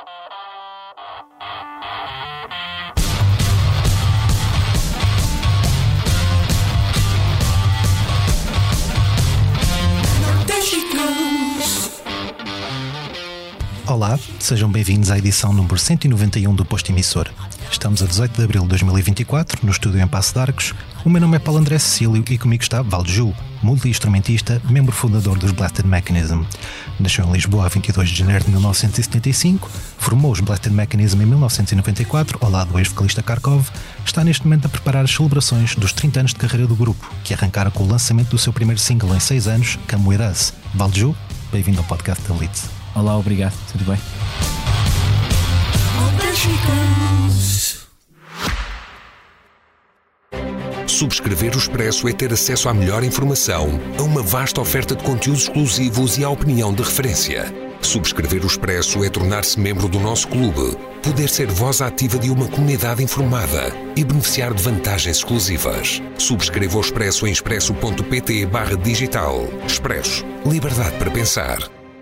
Olá, sejam bem-vindos à edição número 191 do Posto Emissor. Estamos a 18 de abril de 2024, no estúdio em Passo de Arcos. O meu nome é Paulo André Cecílio e comigo está Valju, multi-instrumentista, membro fundador dos Blasted Mechanism. Nasceu em Lisboa a 22 de janeiro de 1975, formou os Blasted Mechanism em 1994, ao lado do ex-vocalista Kharkov. Está neste momento a preparar as celebrações dos 30 anos de carreira do grupo, que arrancaram com o lançamento do seu primeiro single em 6 anos, Come With Us. Valju, bem-vindo ao podcast da Leeds. Olá, obrigado, tudo bem? Subscrever o Expresso é ter acesso à melhor informação, a uma vasta oferta de conteúdos exclusivos e à opinião de referência. Subscrever o Expresso é tornar-se membro do nosso clube, poder ser voz ativa de uma comunidade informada e beneficiar de vantagens exclusivas. Subscreva o Expresso em expresso.pt/digital. Expresso. Liberdade para pensar.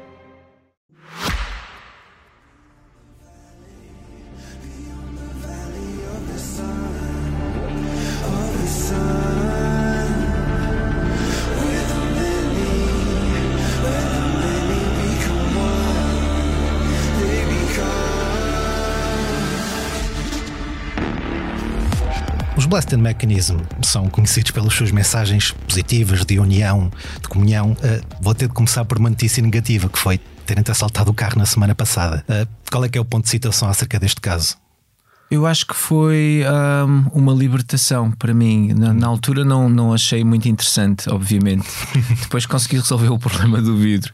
Os Blasted Mechanism são conhecidos pelas suas mensagens positivas, de união, de comunhão. Vou ter de começar por uma notícia negativa, que foi terem-te assaltado o carro na semana passada. Qual é que é o ponto de situação acerca deste caso? Eu acho que foi uma libertação para mim. Na altura não achei muito interessante, obviamente. Depois consegui resolver o problema do vidro.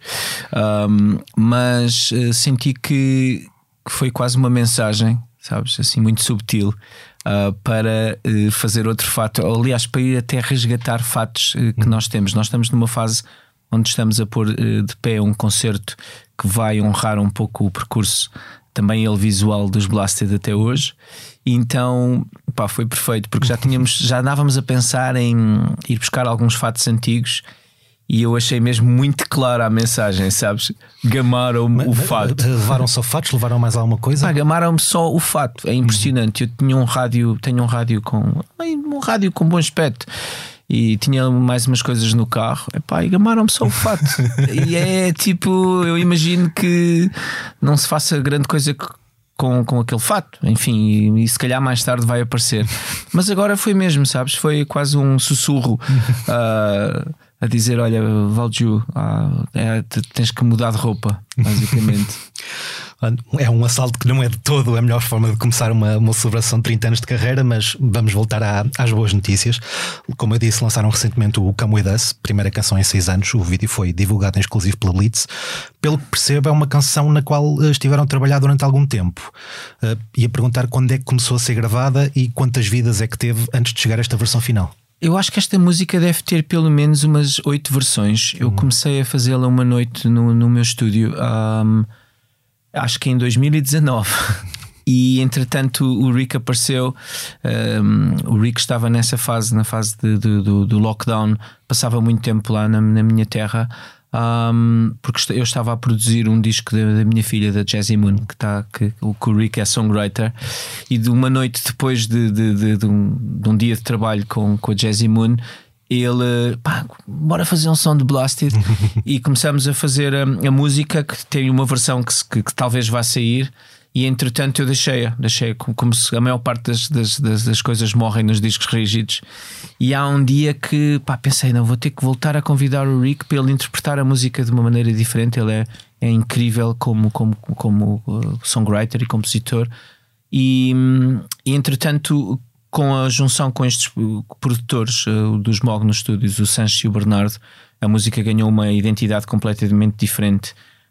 Mas senti que foi quase uma mensagem, sabes, assim, muito subtil, para fazer outro fato, aliás, para ir até resgatar fatos que nós temos. Nós estamos numa fase onde estamos a pôr de pé um concerto que vai honrar um pouco o percurso, também ele visual, dos Blasted até hoje. E então, foi perfeito, porque já andávamos a pensar em ir buscar alguns fatos antigos. E eu achei mesmo muito clara a mensagem, sabes? Gamaram-me o fato. Levaram só fatos? Levaram mais alguma coisa? Gamaram-me só o fato. É impressionante. Eu tenho um rádio com bom aspecto e tinha mais umas coisas no carro. E gamaram-me só o fato. E é tipo, eu imagino que não se faça grande coisa com aquele fato, enfim, e se calhar mais tarde vai aparecer. Mas agora foi mesmo, sabes? Foi quase um sussurro a dizer: olha, Valju, tens que mudar de roupa, basicamente. É um assalto que não é de todo a melhor forma de começar uma celebração de 30 anos de carreira, mas vamos voltar às boas notícias. Como eu disse, lançaram recentemente o Come With Us, primeira canção em 6 anos. O vídeo foi divulgado em exclusivo pela Blitz. Pelo que percebo, é uma canção na qual estiveram a trabalhar durante algum tempo. Ia perguntar quando é que começou a ser gravada e quantas vidas é que teve antes de chegar a esta versão final. Eu acho que esta música deve ter pelo menos umas 8 versões. Eu comecei a fazê-la uma noite no meu estúdio, acho que em 2019. E entretanto o Rick apareceu. O Rick estava na fase do lockdown, passava muito tempo lá na minha terra, porque eu estava a produzir um disco da minha filha, da Jazzy Moon, que o Rick é songwriter. E de uma noite depois de um dia de trabalho com a Jazzy Moon, ele, bora fazer um som de Blasted. E começamos a fazer a música, que tem uma versão que talvez vá sair. E entretanto eu deixei como se a maior parte das coisas morrem nos discos rígidos. E há um dia que pensei, não, vou ter que voltar a convidar o Rick para ele interpretar a música de uma maneira diferente. Ele é incrível como songwriter e compositor. E entretanto, com a junção com estes produtores dos Moog nos estúdios, o Sancho e o Bernardo, a música ganhou uma identidade completamente diferente.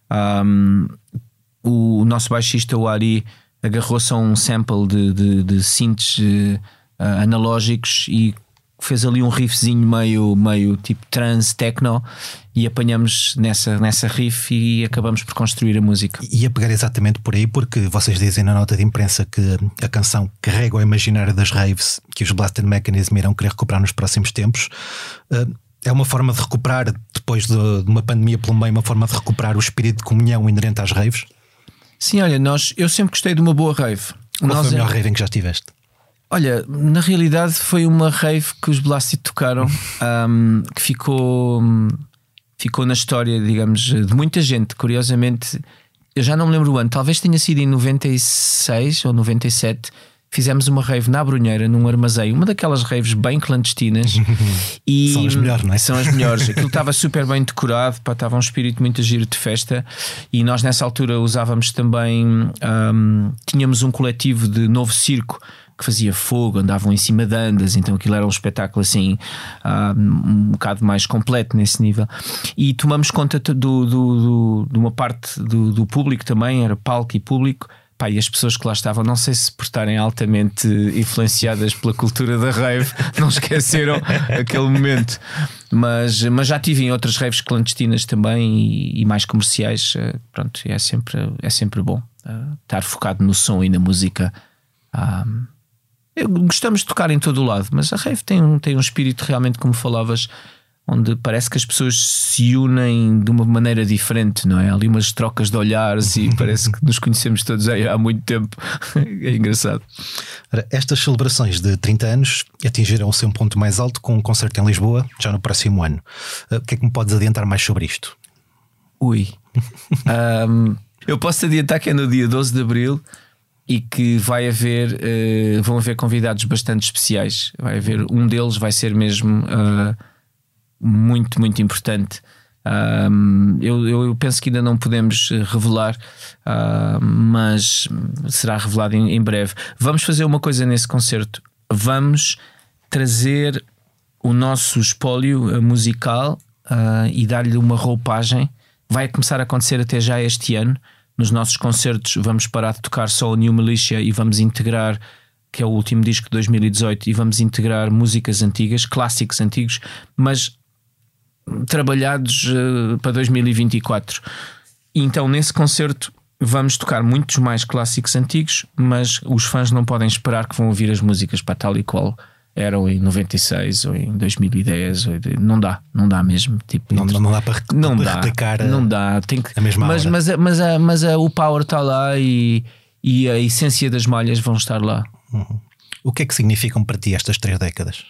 O nosso baixista, o Ari, agarrou-se a um sample de synths analógicos e fez ali um riffzinho meio tipo trance, techno, e apanhamos nessa riff e acabamos por construir a música. E a pegar exatamente por aí, porque vocês dizem na nota de imprensa que a canção carrega o imaginário das raves que os Blasted Mechanism irão querer recuperar nos próximos tempos. É uma forma de recuperar, depois de uma pandemia pelo meio, uma forma de recuperar o espírito de comunhão inerente às raves? Sim, olha, eu sempre gostei de uma boa rave. Qual foi a melhor rave em que já estiveste? Olha, na realidade foi uma rave que os Blasted tocaram, que ficou na história, digamos, de muita gente. Curiosamente, eu já não me lembro o ano, talvez tenha sido em 96 ou 97. Fizemos uma rave na Brunheira, num armazém, uma daquelas raves bem clandestinas. E são as melhores, não é? São as melhores. Aquilo estava super bem decorado, estava um espírito muito giro de festa. E nós nessa altura usávamos também, tínhamos um coletivo de Novo Circo que fazia fogo, andavam em cima de andas, então aquilo era um espetáculo assim, um bocado mais completo nesse nível. E tomamos conta de uma parte do público também, era palco e público. Pá, e as pessoas que lá estavam, não sei se por estarem altamente influenciadas pela cultura da rave, não esqueceram aquele momento. Mas já tive em outras raves clandestinas também e mais comerciais. Pronto, é sempre bom estar focado no som e na música. Gostamos de tocar em todo o lado, mas a rave tem um espírito realmente, como falavas, onde parece que as pessoas se unem de uma maneira diferente, não é? Há ali umas trocas de olhares e parece que nos conhecemos todos há muito tempo. É engraçado. Estas celebrações de 30 anos atingiram o seu ponto mais alto com um concerto em Lisboa, já no próximo ano. O que é que me podes adiantar mais sobre isto? Eu posso adiantar que é no dia 12 de Abril e que vão haver convidados bastante especiais. Vai haver um deles, vai ser mesmo muito, muito importante. Eu penso que ainda não podemos revelar, mas será revelado em breve. Vamos fazer uma coisa nesse concerto. Vamos trazer o nosso espólio musical e dar-lhe uma roupagem. Vai começar a acontecer até já este ano. Nos nossos concertos vamos parar de tocar só o New Militia e vamos integrar, que é o último disco de 2018, e vamos integrar músicas antigas, clássicos antigos, mas trabalhados para 2024. E então nesse concerto vamos tocar muitos mais clássicos antigos, mas os fãs não podem esperar que vão ouvir as músicas para tal e qual eram em 96 ou em 2010. Não dá mesmo. Tipo, não dá para replicar a mesma hora. Mas o power está lá e a essência das malhas vão estar lá. Uhum. O que é que significam para ti estas 3 décadas?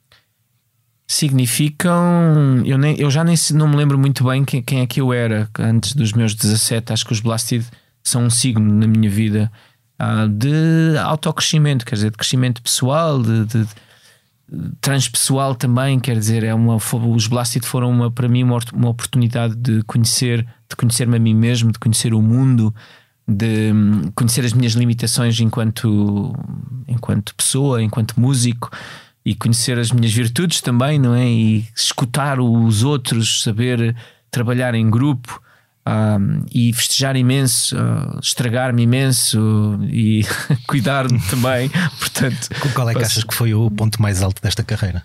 Significam. Eu já não me lembro muito bem quem é que eu era antes dos meus 17. Acho que os Blasted são um signo na minha vida de autocrescimento, quer dizer, de crescimento pessoal, de transpessoal também, quer dizer, os Blasted foram para mim uma oportunidade de conhecer-me a mim mesmo, de conhecer o mundo, de conhecer as minhas limitações enquanto pessoa, enquanto músico, e conhecer as minhas virtudes também, não é? E escutar os outros, saber trabalhar em grupo, e festejar imenso, estragar-me imenso e cuidar-me também. Portanto, qual é que achas que foi o ponto mais alto desta carreira?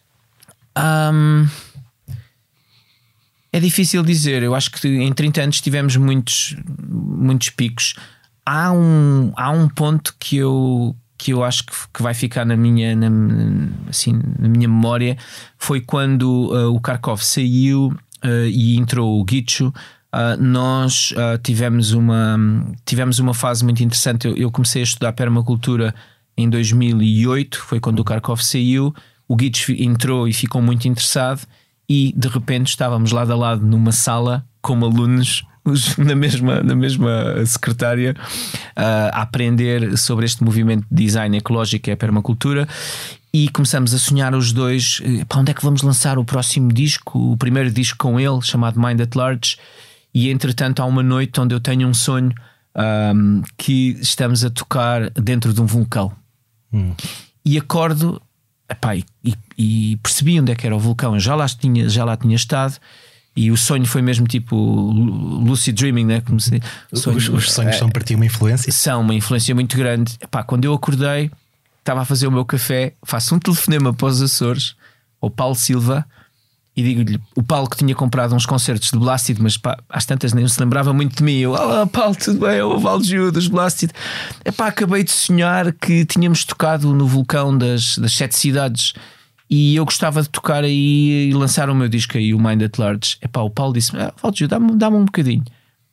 É difícil dizer. Eu acho que em 30 anos tivemos muitos picos. Há um ponto que eu acho que vai ficar na minha memória. Foi quando o Kharkov saiu e entrou o Guicho. Nós tivemos uma fase muito interessante. Eu comecei a estudar permacultura em 2008, foi quando o Kharkov saiu. O Guicho entrou e ficou muito interessado, e de repente estávamos lado a lado numa sala como alunos, na mesma secretária, a aprender sobre este movimento de design ecológico, que é a permacultura. E começamos a sonhar os dois, para onde é que vamos lançar o próximo disco, o primeiro disco com ele, chamado Mind at Large. E entretanto há uma noite onde eu tenho um sonho que estamos a tocar dentro de um vulcão. E acordo, e percebi onde é que era o vulcão. Eu já lá tinha estado, e o sonho foi mesmo tipo lucid dreaming, né? Como se, os sonhos são para ti uma influência? São uma influência muito grande. Quando eu acordei, estava a fazer o meu café, faço um telefonema para os Açores, ao Paulo Silva, e digo-lhe, o Paulo que tinha comprado uns concertos de Blasted, mas às tantas nem se lembrava muito de mim. Eu, olá Paulo, tudo bem? É o Valju dos Blasted. Acabei de sonhar que tínhamos tocado no vulcão das 7 cidades, e eu gostava de tocar aí e lançar o meu disco aí, o Mind at Large. O Paulo disse-me, Valju, dá-me um bocadinho.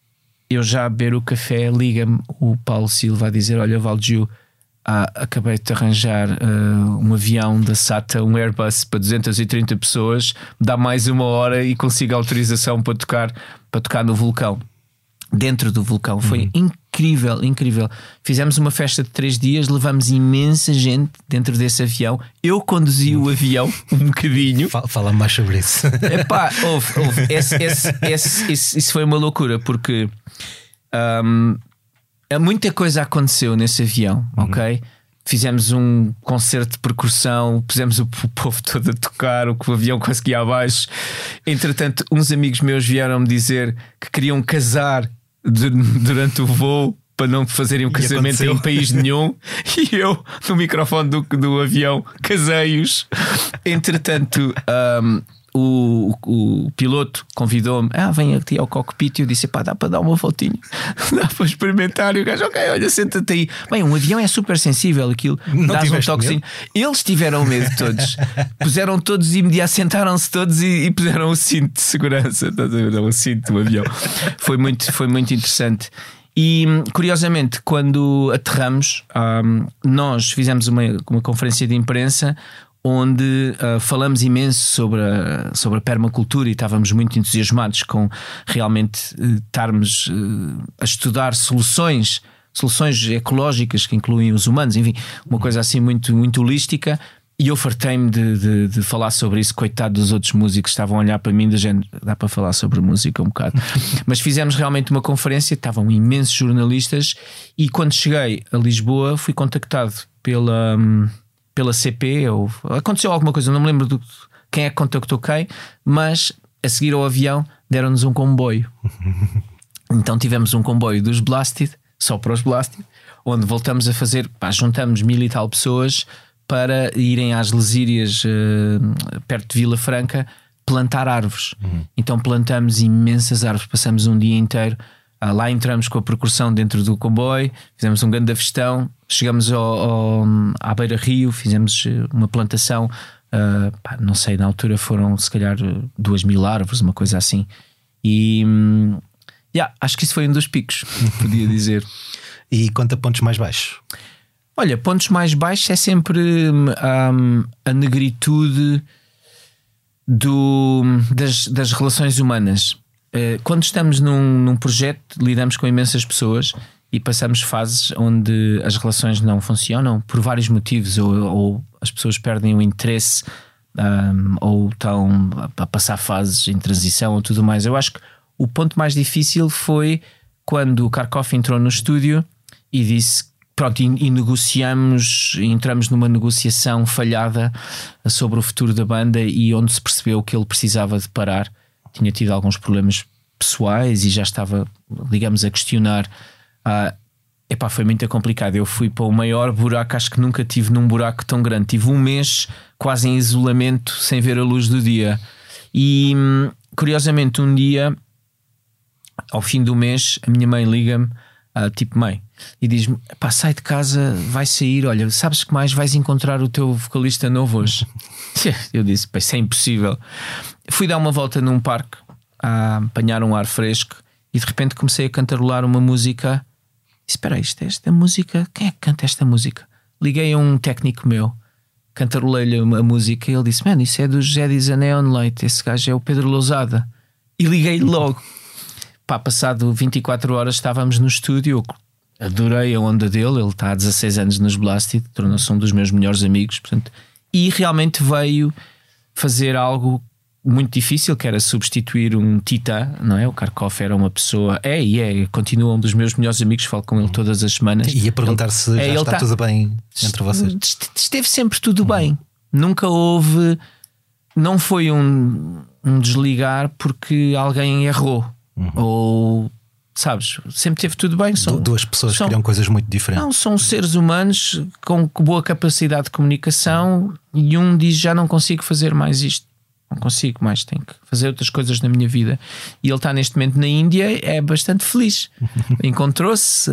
eu já a beber o café, liga-me o Paulo Silva a dizer: olha, Valju, acabei de arranjar um avião da SATA, um Airbus para 230 pessoas, dá mais 1 hora e consigo autorização para tocar no vulcão, dentro do vulcão. Foi incrível, incrível. Fizemos uma festa de 3 dias, levamos imensa gente dentro desse avião. Eu conduzi o avião um bocadinho. Fala mais sobre isso. Epá, isso foi uma loucura, porque muita coisa aconteceu nesse avião, ok? Fizemos um concerto de percussão, pusemos o povo todo a tocar, o que o avião conseguia abaixo. Entretanto, uns amigos meus vieram-me dizer que queriam casar durante o voo para não fazerem um casamento em um país nenhum. E eu, no microfone do avião, casei-os. Entretanto, o piloto convidou-me: vem aqui ao cockpit. E eu disse: dá para dar uma voltinha, dá para experimentar. E o gajo: ok, olha, senta-te aí. Bem, um avião é super sensível, aquilo dá um toquezinho. Eles tiveram medo todos, puseram todos imediatamente, sentaram-se todos e puseram o cinto de segurança. O cinto do avião. Foi muito interessante. E curiosamente, quando aterramos, nós fizemos uma conferência de imprensa onde falamos imenso sobre a permacultura, e estávamos muito entusiasmados com realmente estarmos a estudar soluções ecológicas que incluem os humanos, enfim, uma coisa assim muito, muito holística. E eu fartei-me de falar sobre isso. Coitado dos outros músicos, estavam a olhar para mim da gente: dá para falar sobre música um bocado. Mas fizemos realmente uma conferência, estavam imensos jornalistas. E quando cheguei a Lisboa fui contactado pela CP, aconteceu alguma coisa, não me lembro quem é que contactou quem, mas a seguir ao avião deram-nos um comboio. Então tivemos um comboio dos Blasted, só para os Blasted, onde voltamos a fazer, juntamos 1000 e tal pessoas para irem às Lesírias, perto de Vila Franca, plantar árvores. Então plantamos imensas árvores, passamos um dia inteiro. Lá entramos com a percussão dentro do comboio, fizemos um grande festão, chegamos à Beira Rio, fizemos uma plantação, não sei, na altura foram se calhar 2000 árvores, uma coisa assim. E acho que isso foi um dos picos, podia dizer. E quanto a pontos mais baixos? Olha, pontos mais baixos é sempre a negritude das relações humanas. Quando estamos num projeto, lidamos com imensas pessoas e passamos fases onde as relações não funcionam por vários motivos, ou as pessoas perdem o interesse, ou estão a passar fases em transição ou tudo mais. Eu acho que o ponto mais difícil foi quando o Kharkov entrou no estúdio e disse: pronto, e negociamos, entramos numa negociação falhada sobre o futuro da banda, e onde se percebeu que ele precisava de parar. Tinha tido alguns problemas pessoais e já estava, digamos, a questionar. Foi muito complicado. Eu fui para o maior buraco, acho que nunca tive num buraco tão grande. Tive um mês quase em isolamento, sem ver a luz do dia. E curiosamente, um dia, ao fim do mês, a minha mãe liga-me, tipo mãe, e diz-me: sai de casa, vai sair, olha, sabes que mais vais encontrar o teu vocalista novo hoje. Eu disse: isso é impossível. Fui dar uma volta num parque a apanhar um ar fresco e de repente comecei a cantarolar uma música. E espera aí, esta música, quem é que canta esta música? Liguei a um técnico meu, cantarolei-lhe a música e ele disse: isso é do José Diz a Neon Light, esse gajo é o Pedro Lousada. E liguei-lhe logo. Passado 24 horas estávamos no estúdio. Eu adorei a onda dele, ele está há 16 anos nos Blasted, tornou-se um dos meus melhores amigos, portanto, e realmente veio fazer algo muito difícil, que era substituir um titã, não é? O Kharkov era uma pessoa, continua um dos meus melhores amigos, falo com ele todas as semanas. E ia perguntar se já está tudo bem entre vocês. Esteve sempre tudo bem, nunca houve, não foi um desligar porque alguém errou, ou sabes, sempre teve tudo bem. Duas pessoas que criam coisas muito diferentes. Não, são seres humanos com boa capacidade de comunicação, e um diz: já não consigo fazer mais isto, não consigo mais, tenho que fazer outras coisas na minha vida. E ele está neste momento na Índia, é bastante feliz. Encontrou-se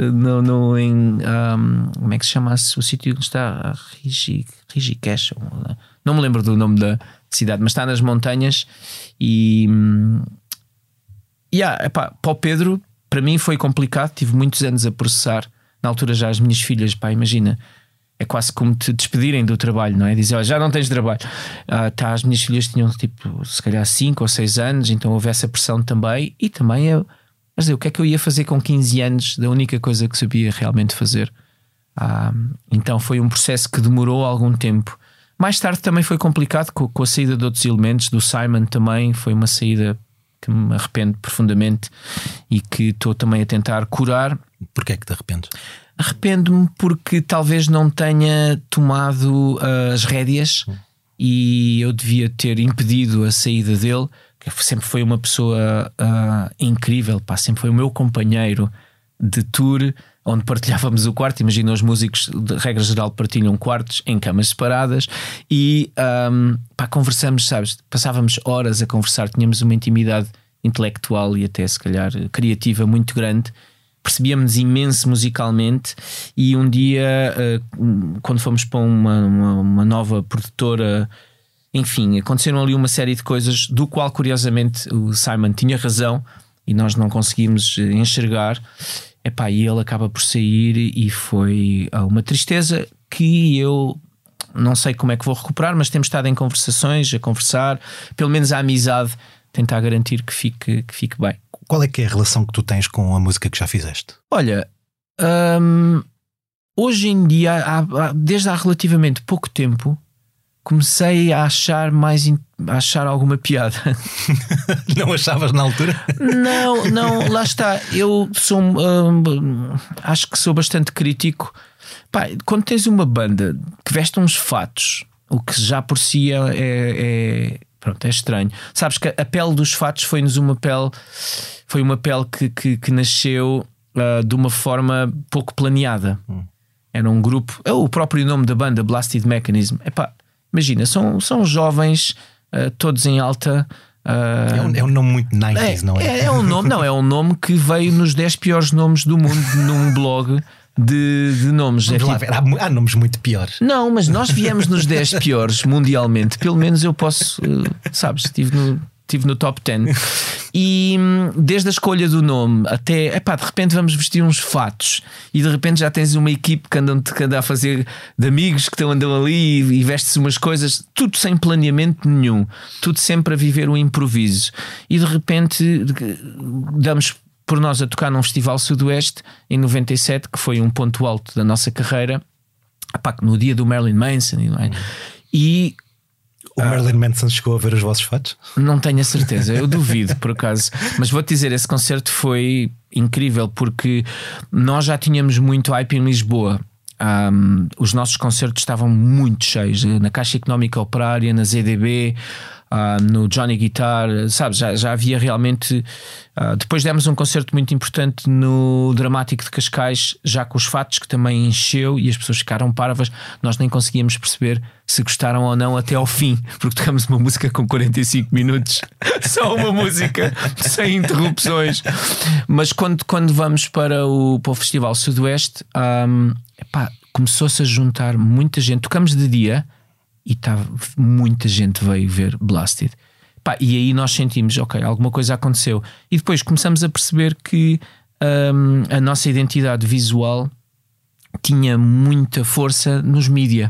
como é que se chama-se o sítio onde está? Rishikesh, não me lembro do nome da cidade, mas está nas montanhas. E para o Pedro, para mim foi complicado, tive muitos anos a processar. Na altura já as minhas filhas, pá, imagina, é quase como te despedirem do trabalho, não é? Dizer, olha, já não tens trabalho. As minhas filhas tinham tipo, se calhar 5 ou 6 anos, então houve essa pressão também. E também mas o que é que eu ia fazer com 15 anos da única coisa que sabia realmente fazer? Então foi um processo que demorou algum tempo. Mais tarde também foi complicado com a saída de outros elementos. Do Simon também foi uma saída que me arrependo profundamente e que estou também a tentar curar. Porquê é que te arrependes? Arrependo-me porque talvez não tenha tomado as rédeas e eu devia ter impedido a saída dele, que sempre foi uma pessoa incrível, pá, sempre foi o meu companheiro de tour, onde partilhávamos o quarto. Imagina, os músicos de regra geral partilham quartos em camas separadas e conversamos, sabes, passávamos horas a conversar, tínhamos uma intimidade intelectual e até se calhar criativa muito grande. Percebíamos imenso musicalmente e um dia, quando fomos para uma nova produtora, enfim, aconteceram ali uma série de coisas do qual curiosamente o Simon tinha razão e nós não conseguimos enxergar. E ele acaba por sair e foi uma tristeza que eu não sei como é que vou recuperar, mas temos estado em conversações, a conversar, pelo menos a amizade, tentar garantir que fique bem. Qual é que é a relação que tu tens com a música que já fizeste? Olha, hoje em dia, desde há relativamente pouco tempo, comecei a achar alguma piada. Não achavas na altura? Não, lá está. Eu sou, acho que sou bastante crítico. Pá, quando tens uma banda que veste uns fatos, o que já por si é estranho. Sabes que a pele dos fatos foi-nos uma pele que nasceu de uma forma pouco planeada. Era um grupo, o próprio nome da banda, Blasted Mechanism. Imagina, são jovens, todos em alta. É um nome muito 90s, não é? É um nome que veio nos 10 piores nomes do mundo num blog de nomes. Há nomes muito piores. Não, mas nós viemos nos 10 piores mundialmente. Pelo menos eu posso, sabes, estive no top 10. E desde a escolha do nome até, de repente vamos vestir uns fatos e de repente já tens uma equipe que anda a fazer de amigos que andam ali e veste-se umas coisas, tudo sem planeamento nenhum, tudo sempre a viver o improviso. E de repente damos por nós a tocar num festival Sudoeste em 97, que foi um ponto alto da nossa carreira, no dia do Marilyn Manson. E o Marilyn Manson chegou a ver os vossos fatos? Não tenho a certeza, eu duvido por acaso. Mas vou-te dizer, esse concerto foi incrível porque nós já tínhamos muito hype em Lisboa. Os nossos concertos estavam muito cheios na Caixa Económica Operária, na ZDB, no Johnny Guitar, sabes, já havia realmente. Depois demos um concerto muito importante no Dramático de Cascais, já com os fatos, que também encheu e as pessoas ficaram parvas. Nós nem conseguíamos perceber se gostaram ou não até ao fim, porque tocamos uma música com 45 minutos, só uma música, sem interrupções. Mas quando vamos para o Festival Sudoeste, começou-se a juntar muita gente. Tocamos de dia e muita gente veio ver Blasted. E aí nós sentimos, ok, alguma coisa aconteceu. E depois começamos a perceber que a nossa identidade visual tinha muita força nos mídia.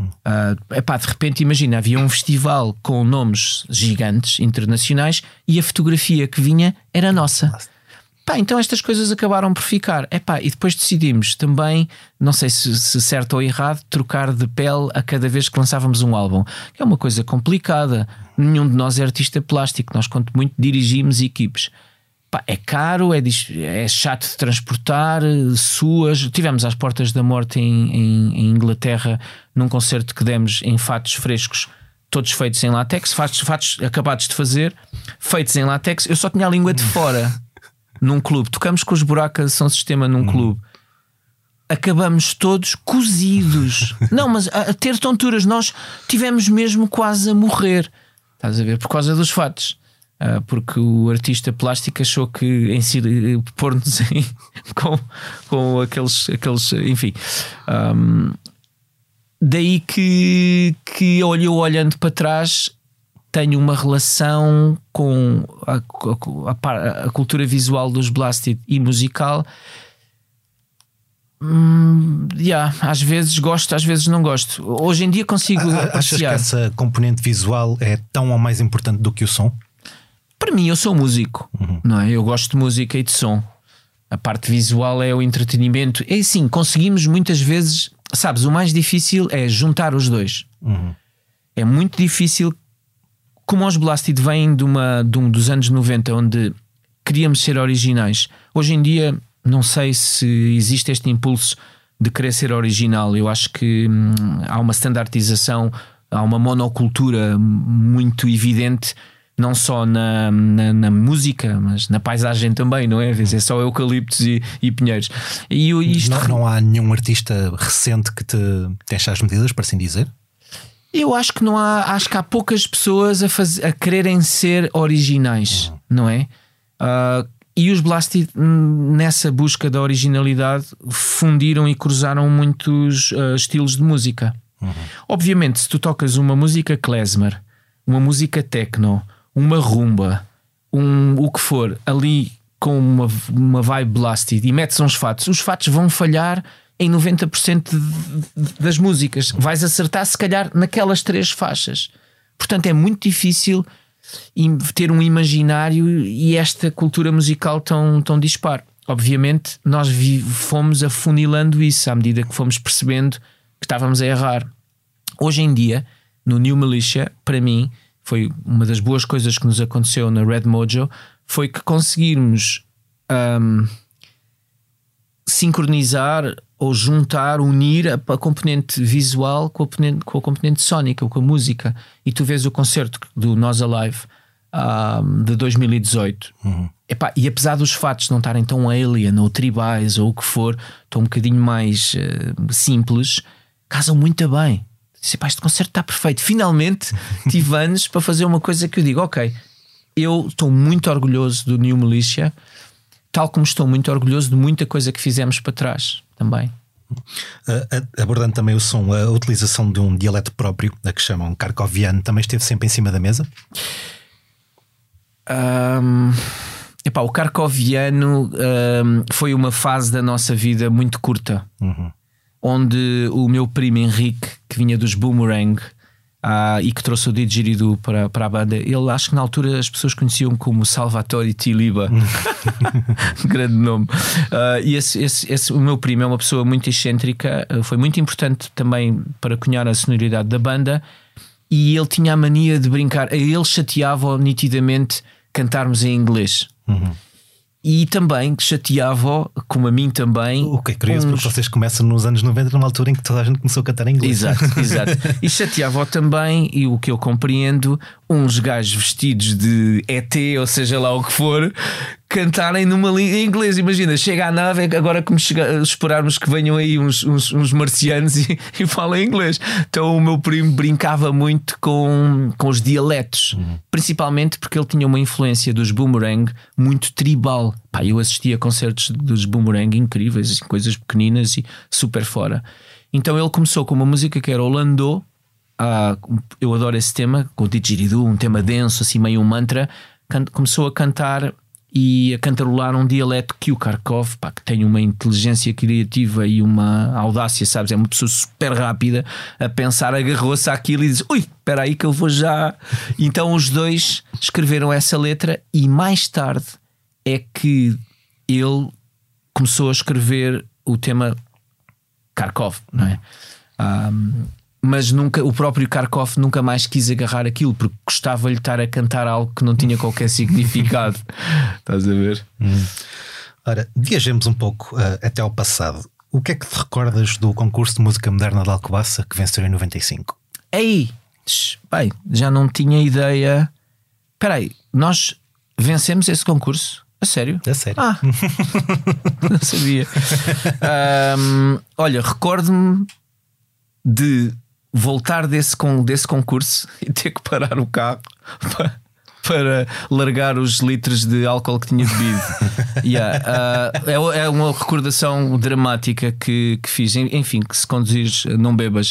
De repente, imagina, havia um festival com nomes gigantes internacionais e a fotografia que vinha era nossa. Então estas coisas acabaram por ficar. E depois decidimos também, não sei se certo ou errado, trocar de pele a cada vez que lançávamos um álbum, que é uma coisa complicada. Nenhum de nós é artista plástico, nós quanto muito dirigimos equipes. É caro, é chato de transportar, suas. Tivemos às portas da morte em Inglaterra, num concerto que demos em fatos frescos, todos feitos em látex, fatos acabados de fazer, feitos em látex. Eu só tinha a língua de fora. Num clube, tocamos com os Buracas São Sistema num clube, acabamos todos cozidos. Não, mas a ter tonturas, nós tivemos mesmo quase a morrer. Estás a ver? Por causa dos fatos. Porque o artista plástico achou que em si pôr-nos com aqueles enfim. Daí que olhando para trás, tenho uma relação com a cultura visual dos Blasted e musical. Às vezes gosto, às vezes não gosto. Hoje em dia consigo apreciar. Achas que essa componente visual é tão ou mais importante do que o som? Para mim, eu sou músico, não é? Eu gosto de música e de som. A parte visual é o entretenimento. É assim, conseguimos muitas vezes, sabes, o mais difícil é juntar os dois. É muito difícil. Como os Blasted vêm dos anos 90, onde queríamos ser originais. Hoje em dia não sei se existe este impulso de querer ser original. Eu acho que há uma standardização, há uma monocultura muito evidente, não só na música, mas na paisagem também, não é? Às vezes é só eucaliptos e pinheiros. Não há nenhum artista recente que te deixe as medidas, por assim dizer? Eu acho que não há. Acho que há poucas pessoas a quererem ser originais, não é? E os Blasted, nessa busca da originalidade, fundiram e cruzaram muitos estilos de música. Obviamente, se tu tocas uma música klezmer, uma música techno, uma rumba, o que for, ali com uma vibe Blasted, e metes uns fatos, os fatos vão falhar em 90% das músicas. Vais acertar se calhar naquelas 3 faixas. Portanto, é muito difícil ter um imaginário e esta cultura musical tão dispar. Obviamente nós fomos afunilando isso à medida que fomos percebendo que estávamos a errar. Hoje em dia, no New Militia, para mim foi uma das boas coisas que nos aconteceu na Red Mojo, foi que conseguirmos sincronizar ou juntar, unir a componente visual com a componente sónica, com a música. E tu vês o concerto do Nós Alive de 2018. E apesar dos fatos não estarem tão alien ou tribais ou o que for, estão um bocadinho mais simples, casam muito bem. Este concerto está perfeito. Finalmente tive anos para fazer uma coisa que eu digo, ok, eu estou muito orgulhoso do New Militia, tal como estou muito orgulhoso de muita coisa que fizemos para trás também. Abordando também o som, a utilização de um dialeto próprio, a que chamam Kharkoviano, também esteve sempre em cima da mesa? O Kharkoviano foi uma fase da nossa vida muito curta, onde o meu primo Henrique, que vinha dos Boomerang e que trouxe o didgeridoo para a banda, ele, acho que na altura as pessoas conheciam como Salvatore Tiliba. Grande nome. O meu primo é uma pessoa muito excêntrica, foi muito importante também para cunhar a sonoridade da banda, e ele tinha a mania de brincar. Ele chateava nitidamente cantarmos em inglês. E também chateava, como a mim também. O que é curioso, porque vocês começam nos anos 90, numa altura em que toda a gente começou a cantar em inglês. Exato. E chateava também, e o que eu compreendo, uns gajos vestidos de ET, ou seja lá o que for, cantarem numa língua em inglês. Imagina, chega à nave, agora como esperarmos que venham aí uns marcianos e falem inglês. Então o meu primo brincava muito com os dialetos, principalmente porque ele tinha uma influência dos Boomerang muito tribal. Eu assistia a concertos dos Boomerang incríveis, assim, coisas pequeninas e super fora. Então ele começou com uma música que era o Landau. Eu adoro esse tema, com o didgeridoo, um tema denso, assim meio um mantra. Começou a cantar e a cantarolar um dialeto que o Kharkov, que tem uma inteligência criativa e uma audácia, sabes? É uma pessoa super rápida a pensar, agarrou-se àquilo e disse: ui, espera aí que eu vou já. Então os dois escreveram essa letra, e mais tarde é que ele começou a escrever o tema Kharkov, não é? Mas nunca, o próprio Kharkov nunca mais quis agarrar aquilo, porque gostava-lhe de estar a cantar algo que não tinha qualquer significado. Estás a ver? Ora, viajemos um pouco até ao passado. O que é que te recordas do concurso de música moderna de Alcobaça que venceu em 95? Bem, já não tinha ideia. Espera aí, nós vencemos esse concurso? A sério? A sério. Não sabia. Olha, recordo-me de voltar desse concurso e ter que parar o carro para largar os litros de álcool que tinha bebido. É uma recordação dramática que fiz. Enfim, que se conduzires não bebas.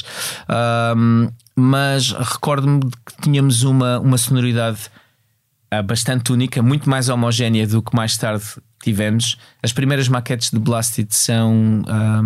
Mas recordo-me que tínhamos uma sonoridade bastante única, muito mais homogénea do que mais tarde tivemos. As primeiras maquetes de Blasted são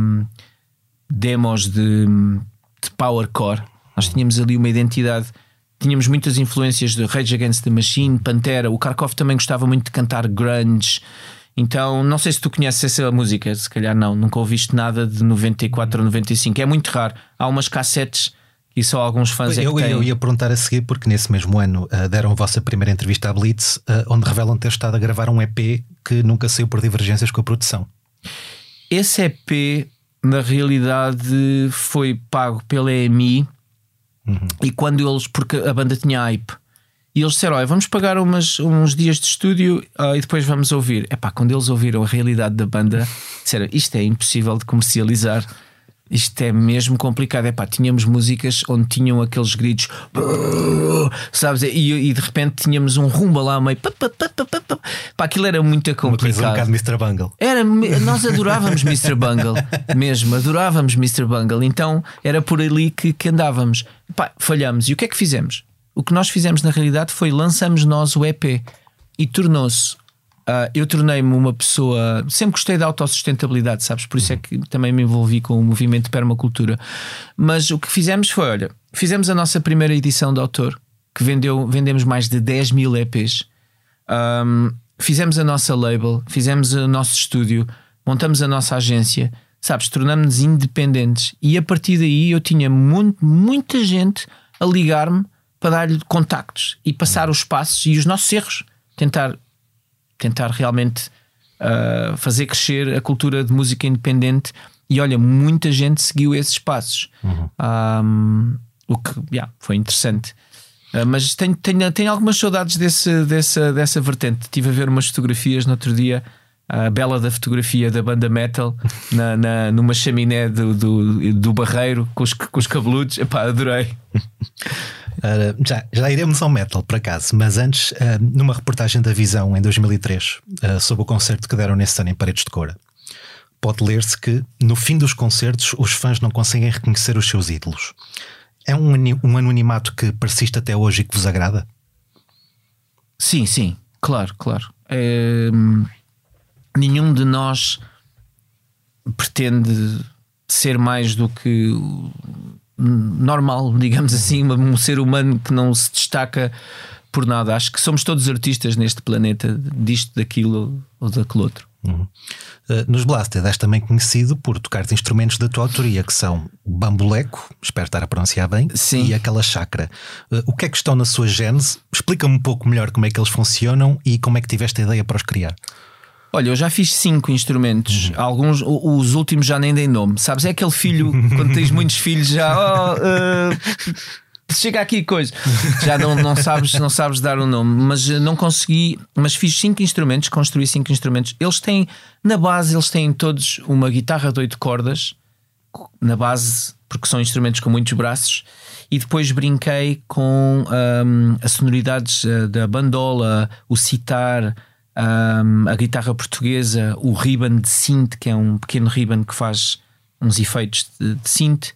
demos de powercore. Nós tínhamos ali uma identidade, tínhamos muitas influências de Rage Against the Machine, Pantera. O Kharkov também gostava muito de cantar grunge. Então não sei se tu conheces essa música, se calhar não, nunca ouviste nada de 94 ou 95. É muito raro, há umas cassetes e só alguns fãs é que têm. Eu ia perguntar a seguir, porque nesse mesmo ano deram a vossa primeira entrevista à Blitz, onde revelam ter estado a gravar um EP que nunca saiu por divergências com a produção. Esse EP na realidade foi pago pela EMI. E quando eles, porque a banda tinha hype, e eles disseram: olha, vamos pagar uns dias de estúdio e depois vamos ouvir. Quando eles ouviram a realidade da banda, disseram: isto é impossível de comercializar, isto é mesmo complicado. Tínhamos músicas onde tinham aqueles gritos, sabes? E de repente tínhamos um rumba lá meio. Aquilo era muito complicado. Uma coisa um bocado Mr. Bungle. Nós adorávamos Mr. Bungle, mesmo, adorávamos Mr. Bungle. Então era por ali que andávamos. Falhamos. E o que é que fizemos? O que nós fizemos na realidade foi lançamos nós o EP e tornou-se. Eu tornei-me uma pessoa. Sempre gostei da autossustentabilidade, sabes? Por isso é que também me envolvi com o movimento de permacultura. Mas o que fizemos foi: olha, fizemos a nossa primeira edição de autor, que vendemos mais de 10 mil EPs. Fizemos a nossa label, fizemos o nosso estúdio, montamos a nossa agência, sabes? Tornamos-nos independentes. E a partir daí eu tinha muita gente a ligar-me para dar-lhe contactos e passar os passos e os nossos erros. Tentar realmente fazer crescer a cultura de música independente. E olha, muita gente seguiu esses passos. O que foi interessante. Mas tenho algumas saudades dessa vertente. Estive a ver umas fotografias no outro dia, a bela da fotografia da banda metal numa chaminé do Barreiro com os cabeludos. Adorei. Já iremos ao metal, por acaso. Mas antes, numa reportagem da Visão em 2003 sobre o concerto que deram nesse ano em Paredes de Coura, pode ler-se que no fim dos concertos os fãs não conseguem reconhecer os seus ídolos. É um anonimato que persiste até hoje e que vos agrada? Sim, claro. Nenhum de nós pretende ser mais do que normal, digamos assim, um ser humano que não se destaca por nada. Acho que somos todos artistas neste planeta, disto, daquilo ou daquele outro. Nos Blasted és também conhecido por tocar de instrumentos da tua autoria, que são o bambuleco, espero estar a pronunciar bem, sim, e aquela chacra. O que é que estão na sua gênese? Explica-me um pouco melhor como é que eles funcionam e como é que tiveste a ideia para os criar. Olha, eu já fiz 5 instrumentos. Alguns, os últimos já nem dei nome. Sabes, é aquele filho, quando tens muitos filhos já chega aqui coisa, já não sabes dar um nome. Mas não consegui. Mas fiz 5 instrumentos, construí 5 instrumentos. Na base eles têm todos uma guitarra de 8 cordas na base, porque são instrumentos com muitos braços. E depois brinquei com as sonoridades da bandola, o sitar, a guitarra portuguesa, o ribbon de synth, que é um pequeno ribbon que faz uns efeitos de synth.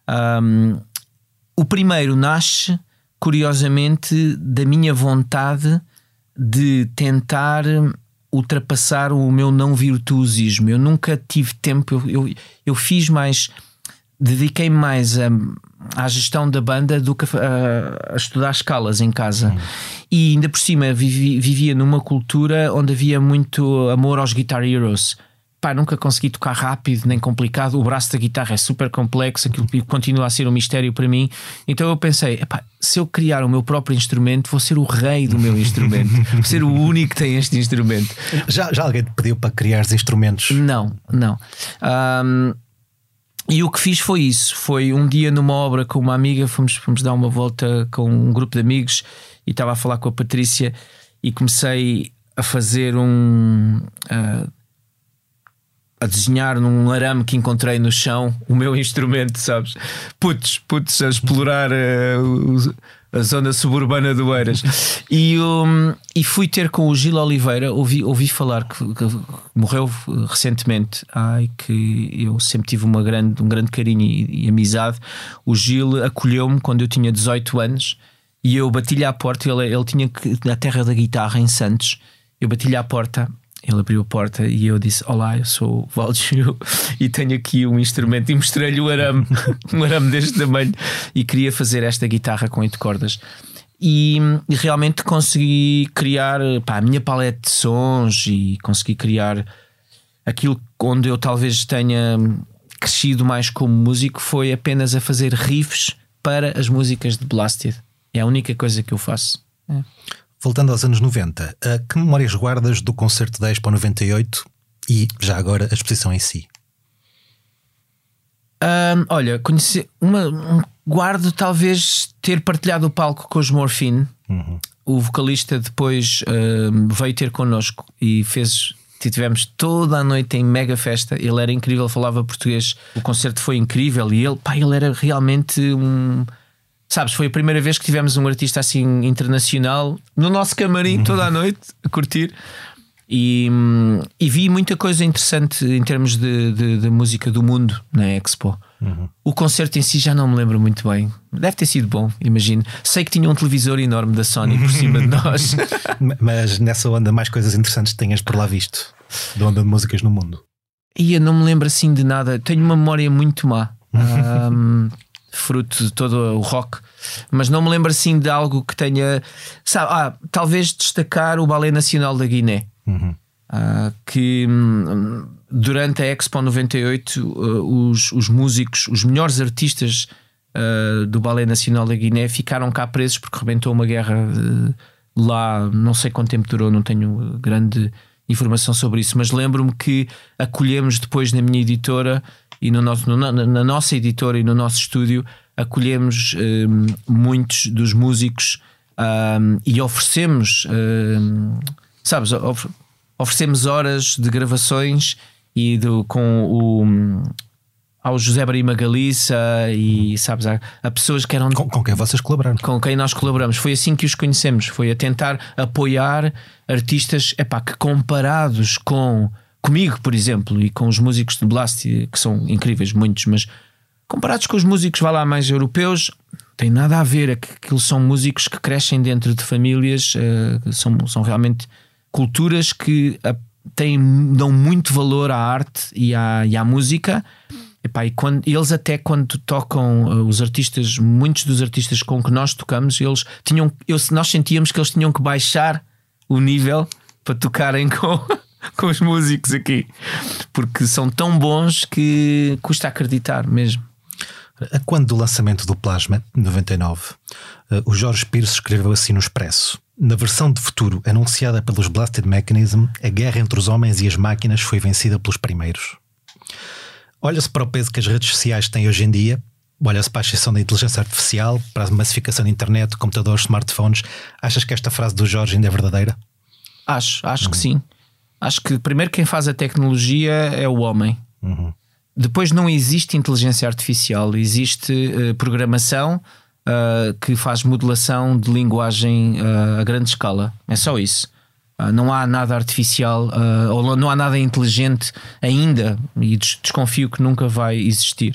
O primeiro nasce, curiosamente, da minha vontade de tentar ultrapassar o meu não virtuosismo. Eu nunca tive tempo, eu fiz mais, dediquei-me mais à gestão da banda do que a estudar escalas em casa. E ainda por cima vivia numa cultura onde havia muito amor aos Guitar Heroes. Nunca consegui tocar rápido nem complicado. O braço da guitarra é super complexo, aquilo continua a ser um mistério para mim. Então eu pensei, se eu criar o meu próprio instrumento, vou ser o rei do meu instrumento, vou ser o único que tem este instrumento. Já alguém te pediu para criar os instrumentos? Não. E o que fiz foi isso. Foi um dia numa obra com uma amiga, fomos dar uma volta com um grupo de amigos e estava a falar com a Patrícia e comecei a fazer a desenhar num arame que encontrei no chão o meu instrumento, sabes? Putos a explorar a zona suburbana do Eiras. E fui ter com o Gil Oliveira. Ouvi falar que morreu recentemente. Que eu sempre tive um grande carinho e amizade. O Gil acolheu-me quando eu tinha 18 anos e eu bati-lhe à porta. Ele tinha na terra da guitarra em Santos. Eu bati-lhe à porta. Ele abriu a porta e eu disse: olá, eu sou o Valju e tenho aqui um instrumento. E mostrei-lhe um arame deste tamanho e queria fazer esta guitarra com 8 cordas. E realmente consegui criar a minha palete de sons e consegui criar aquilo onde eu talvez tenha crescido mais como músico. Foi apenas a fazer riffs para as músicas de Blasted. É a única coisa que eu faço. Voltando aos anos 90, que memórias guardas do concerto da Expo 98 e, já agora, a exposição em si? Olha, guardo talvez ter partilhado o palco com os Morphine. O vocalista depois veio ter connosco e tivemos toda a noite em mega festa. Ele era incrível, falava português. O concerto foi incrível e ele era realmente Sabes, foi a primeira vez que tivemos um artista assim internacional no nosso camarim toda a noite a curtir. E vi muita coisa interessante em termos de música do mundo na Expo. O concerto em si já não me lembro muito bem. Deve ter sido bom, imagino. Sei que tinha um televisor enorme da Sony por cima de nós. Mas nessa onda, mais coisas interessantes tenhas por lá visto da onda de músicas no mundo? E eu não me lembro assim de nada. Tenho uma memória muito má. Fruto de todo o rock, mas não me lembro assim de algo que tenha, sabe, talvez destacar o Ballet Nacional da Guiné, que durante a Expo 98 os músicos, os melhores artistas do Ballet Nacional da Guiné ficaram cá presos porque rebentou uma guerra lá, não sei quanto tempo durou, não tenho grande informação sobre isso, mas lembro-me que acolhemos depois na minha editora e na nossa editora e no nosso estúdio acolhemos muitos dos músicos e oferecemos sabes, oferecemos horas de gravações e ao José Brima Galissa e sabes, a pessoas que eram com quem vocês colaboraram, com quem nós colaboramos. Foi assim que os conhecemos, foi a tentar apoiar artistas que comparados comigo, por exemplo, e com os músicos de Blast, que são incríveis, muitos, mas comparados com os músicos, vá lá, mais europeus, tem nada a ver. Aquilo são músicos que crescem dentro de famílias, são realmente culturas que dão muito valor à arte e à música. E eles até quando tocam, os artistas, muitos dos artistas com que nós tocamos, nós sentíamos que eles tinham que baixar o nível para tocarem com os músicos aqui, porque são tão bons que custa acreditar mesmo. Quando do lançamento do Plasma, 99, o Jorge Pires escreveu assim no Expresso: na versão de futuro anunciada pelos Blasted Mechanism, a guerra entre os homens e as máquinas foi vencida pelos primeiros. Olha-se para o peso que as redes sociais têm hoje em dia, olha-se para a exceção da inteligência artificial, para a massificação da internet, computadores, smartphones. Achas que esta frase do Jorge ainda é verdadeira? Acho que sim. Acho que primeiro quem faz a tecnologia é o homem. Depois não existe inteligência artificial, existe programação que faz modelação de linguagem a grande escala. É só isso. Não há nada artificial ou não há nada inteligente ainda, e desconfio que nunca vai existir.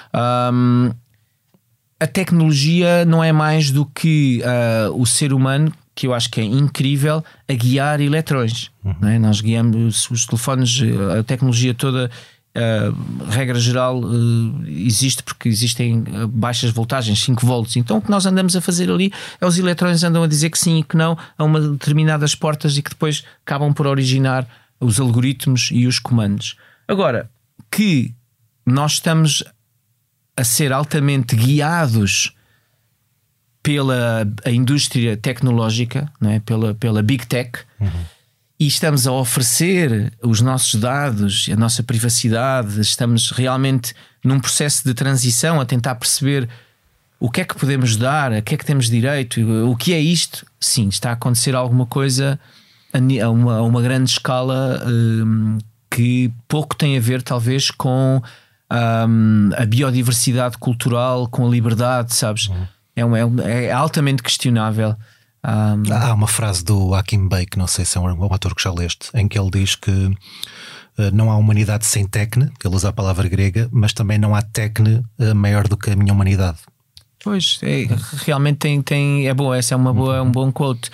A tecnologia não é mais do que o ser humano, que eu acho que é incrível, a guiar eletrões. Não é? Nós guiamos os telefones, a tecnologia toda, regra geral, existe porque existem baixas voltagens, 5 volts. Então o que nós andamos a fazer ali é os eletrões andam a dizer que sim e que não a uma determinadas portas e que depois acabam por originar os algoritmos e os comandos. Agora, que nós estamos a ser altamente guiados pela a indústria tecnológica, não é? pela Big Tech, e estamos a oferecer os nossos dados, a nossa privacidade, estamos realmente num processo de transição a tentar perceber o que é que podemos dar, a que é que temos direito, o que é isto. Sim, está a acontecer alguma coisa a uma grande escala que pouco tem a ver talvez com a biodiversidade cultural, com a liberdade, sabes? é altamente questionável. Há uma frase do Hakim Bey, que não sei se é um autor que já leste, em que ele diz que não há humanidade sem tecne, ele usa a palavra grega, mas também não há tecne maior do que a minha humanidade. Pois, realmente é boa, essa é um bom quote.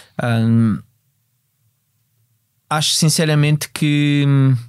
Acho sinceramente que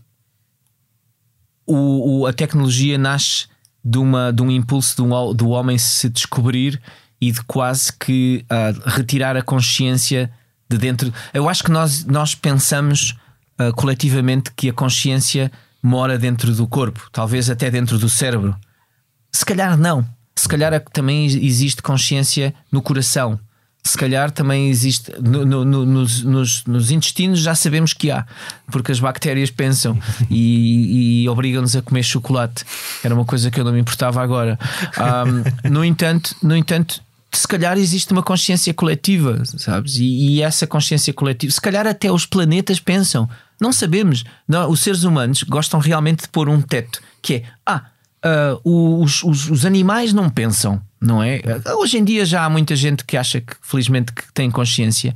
a tecnologia nasce de um impulso do homem se descobrir e de quase que retirar a consciência de dentro. Eu acho que nós pensamos coletivamente que a consciência mora dentro do corpo, talvez até dentro do cérebro. Se calhar não. Se calhar também existe consciência no coração. Se calhar também existe nos intestinos, já sabemos que há, porque as bactérias pensam e obrigam-nos a comer chocolate. Era uma coisa que eu não me importava agora. No entanto, se calhar existe uma consciência coletiva, sabes? E essa consciência coletiva, se calhar até os planetas pensam. Não sabemos. Não, os seres humanos gostam realmente de pôr um teto, que é os animais não pensam, não é? Hoje em dia já há muita gente que acha que, felizmente, que tem consciência,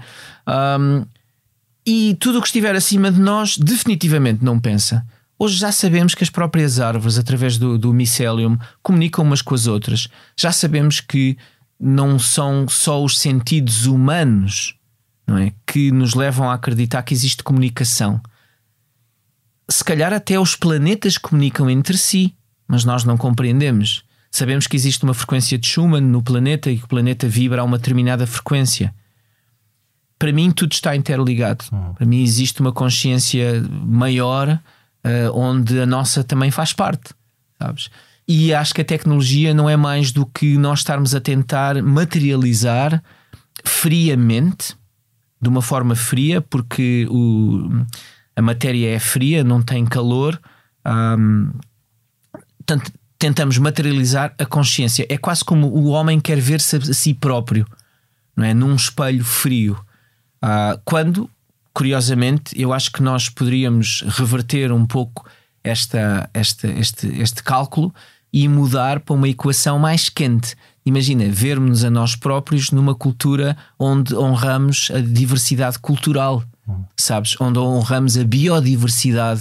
e tudo o que estiver acima de nós definitivamente não pensa. Hoje já sabemos que as próprias árvores, através do micelium, comunicam umas com as outras. Já sabemos que não são só os sentidos humanos, não é, que nos levam a acreditar que existe comunicação. Se calhar até os planetas comunicam entre si, mas nós não compreendemos. Sabemos que existe uma frequência de Schumann no planeta e que o planeta vibra a uma determinada frequência. Para mim tudo está interligado. Para mim existe uma consciência maior, onde a nossa também faz parte, sabes? E acho que a tecnologia não é mais do que nós estarmos a tentar materializar friamente, de uma forma fria, porque a matéria é fria, não tem calor. Portanto, tentamos materializar a consciência. É quase como o homem quer ver-se a si próprio, não é? Num espelho frio. Quando, curiosamente, eu acho que nós poderíamos reverter um pouco este cálculo e mudar para uma equação mais quente. Imagina, vermos-nos a nós próprios numa cultura onde honramos a diversidade cultural, sabes? Onde honramos a biodiversidade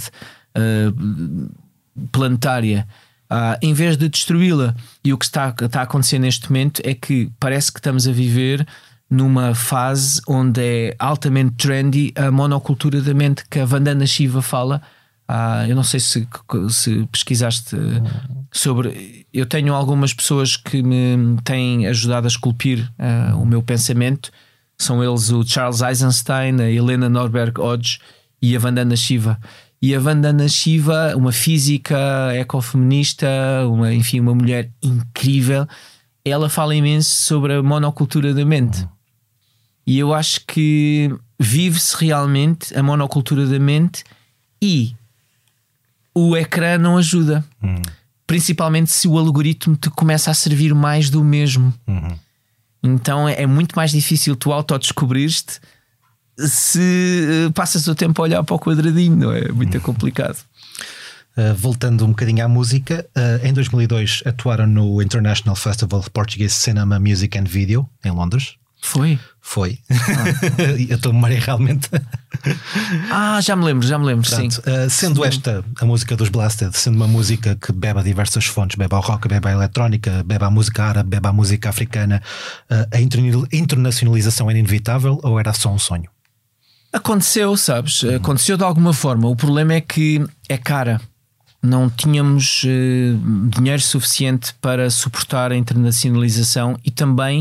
planetária, em vez de destruí-la. E o que está a acontecer neste momento é que parece que estamos a viver numa fase onde é altamente trendy a monocultura da mente, que a Vandana Shiva fala. Eu não sei se pesquisaste sobre. Eu tenho algumas pessoas que me têm ajudado a esculpir o meu pensamento. São eles o Charles Eisenstein, a Helena Norberg Hodge e a Vandana Shiva. E a Vandana Shiva, uma física ecofeminista, uma mulher incrível, ela fala imenso sobre a monocultura da mente. E eu acho que vive-se realmente a monocultura da mente e o ecrã não ajuda. Principalmente se o algoritmo te começa a servir mais do mesmo. Então é muito mais difícil tu autodescobrir-te se passas o tempo a olhar para o quadradinho, não é? Muito complicado. Voltando um bocadinho à música, em 2002 atuaram no International Festival of Portuguese Cinema, Music and Video em Londres. Foi? Eu estou a memória realmente. Já me lembro, sim. Sendo esta a música dos Blasted, sendo uma música que bebe a diversas fontes, bebe ao rock, bebe à eletrónica, bebe à música árabe, bebe à música africana, a internacionalização era inevitável ou era só um sonho? Aconteceu, sabes? Aconteceu de alguma forma. O problema é que é cara. Não tínhamos dinheiro suficiente para suportar a internacionalização e também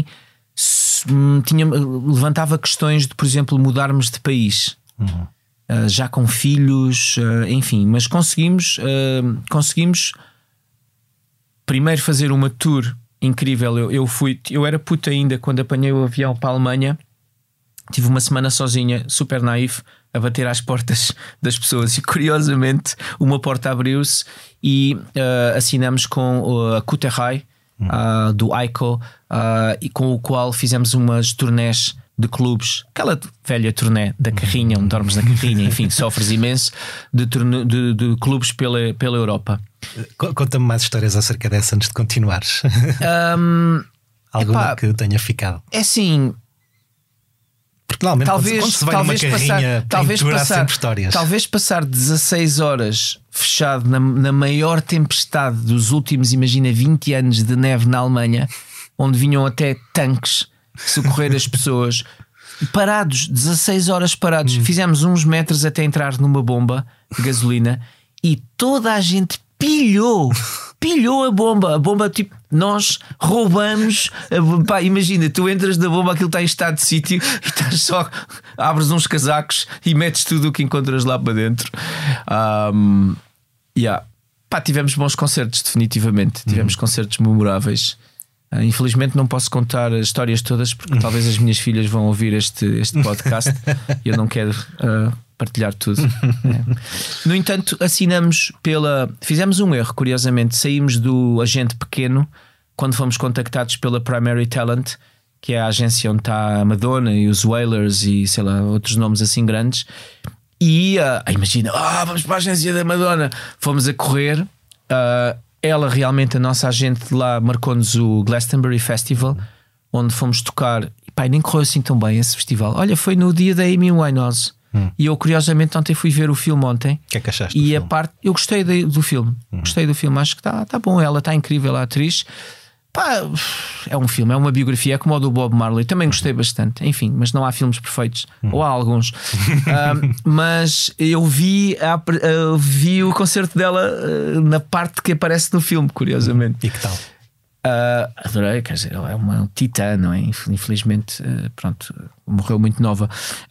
levantava questões de, por exemplo, mudarmos de país, já com filhos, enfim, mas conseguimos primeiro fazer uma tour incrível. Eu era puto ainda quando apanhei o avião para a Alemanha. Tive uma semana sozinha, super naif, a bater às portas das pessoas e curiosamente uma porta abriu-se e assinamos com a Kuterhai, do Aiko, e com o qual fizemos umas turnés de clubes, aquela velha turnê da carrinha, onde dormes na carrinha, enfim, sofres imenso, de clubes pela Europa. Conta-me mais histórias acerca dessa antes de continuares. Alguma que tenha ficado? É assim. Porque normalmente quando se vai numa carrinha tem que durar sempre histórias. Talvez passar 16 horas fechado na maior tempestade dos últimos, imagina, 20 anos de neve na Alemanha, onde vinham até tanques socorrer as pessoas, parados, 16 horas parados. Fizemos uns metros até entrar numa bomba de gasolina e toda a gente pilhou a bomba, tipo, nós roubamos. Pá, imagina, tu entras na bomba, aquilo está em estado de sítio e estás só, abres uns casacos e metes tudo o que encontras lá para dentro. Pá, tivemos bons concertos, definitivamente. Tivemos concertos memoráveis. Infelizmente não posso contar as histórias todas, porque talvez as minhas filhas vão ouvir este podcast e eu não quero partilhar tudo. No entanto, fizemos um erro, curiosamente. Saímos do agente pequeno quando fomos contactados pela Primary Talent, que é a agência onde está a Madonna e os Wailers e sei lá, outros nomes assim grandes. E imagina, vamos para a agência da Madonna. Fomos a correr. Ela realmente, a nossa agente de lá, marcou-nos o Glastonbury Festival, onde fomos tocar. E pá, nem correu assim tão bem esse festival. Olha, foi no dia da Amy Winehouse. E eu, curiosamente, ontem fui ver o filme ontem. O que é que achaste? E eu gostei do filme. Gostei do filme, acho que está bom. Ela está incrível, a atriz. Pá, é um filme, é uma biografia, é como o do Bob Marley. Também gostei bastante. Enfim, mas não há filmes perfeitos. Ou há alguns. Mas eu vi o concerto dela na parte que aparece no filme, curiosamente. E que tal? Adorei, quer dizer, ela é uma titã, não é? Infelizmente, pronto, morreu muito nova.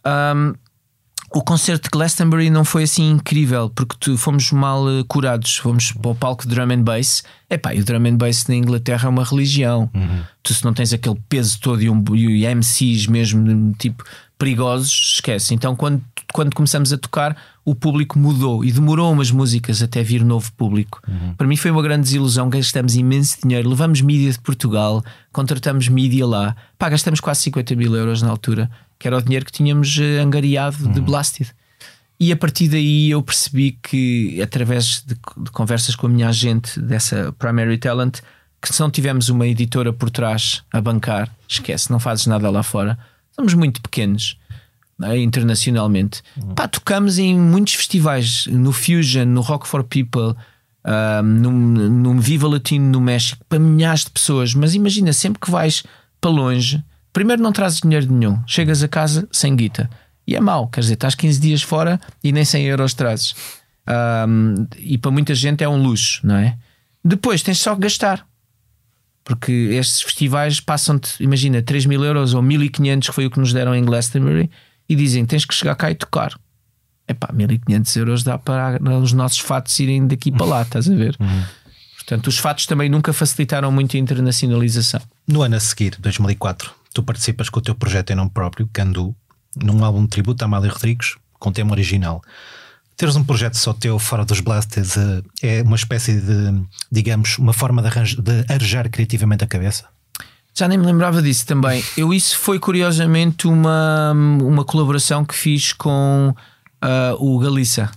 O concerto de Glastonbury não foi assim incrível, porque fomos mal curados. Fomos para o palco de drum and bass. E o drum and bass na Inglaterra é uma religião. Tu, se não tens aquele peso todo e MCs mesmo tipo perigosos, esquece. Então quando começamos a tocar, o público mudou e demorou umas músicas até vir novo público. Para mim foi uma grande desilusão. Gastamos imenso dinheiro, levamos mídia de Portugal, contratamos mídia lá, gastamos quase 50 mil euros na altura, que era o dinheiro que tínhamos angariado de Blasted. E a partir daí eu percebi que, através de conversas com a minha agente dessa Primary Talent, que se não tivermos uma editora por trás a bancar, esquece, não fazes nada lá fora. Somos muito pequenos, internacionalmente. Tocamos em muitos festivais, no Fusion, no Rock for People, no Viva Latino no México, para milhares de pessoas. Mas imagina, sempre que vais para longe, primeiro não trazes dinheiro nenhum, chegas a casa sem guita. E é mau, quer dizer, estás 15 dias fora e nem 100 euros trazes. E para muita gente é um luxo, não é? Depois tens só que gastar, porque estes festivais passam-te, imagina, 3 mil euros ou 1500, que foi o que nos deram em Glastonbury, e dizem tens que chegar cá e tocar. 1500 euros dá para os nossos fatos irem daqui para lá, estás a ver? Portanto, os fatos também nunca facilitaram muito a internacionalização. No ano a seguir, 2004, tu participas com o teu projeto em nome próprio, Candu, num álbum de tributo a Amália Rodrigues, com tema original. Teres um projeto só teu, fora dos Blasted, é uma espécie de, digamos, uma forma de arejar criativamente a cabeça? Já nem me lembrava disso também. Isso foi curiosamente uma colaboração que fiz com o Galissa.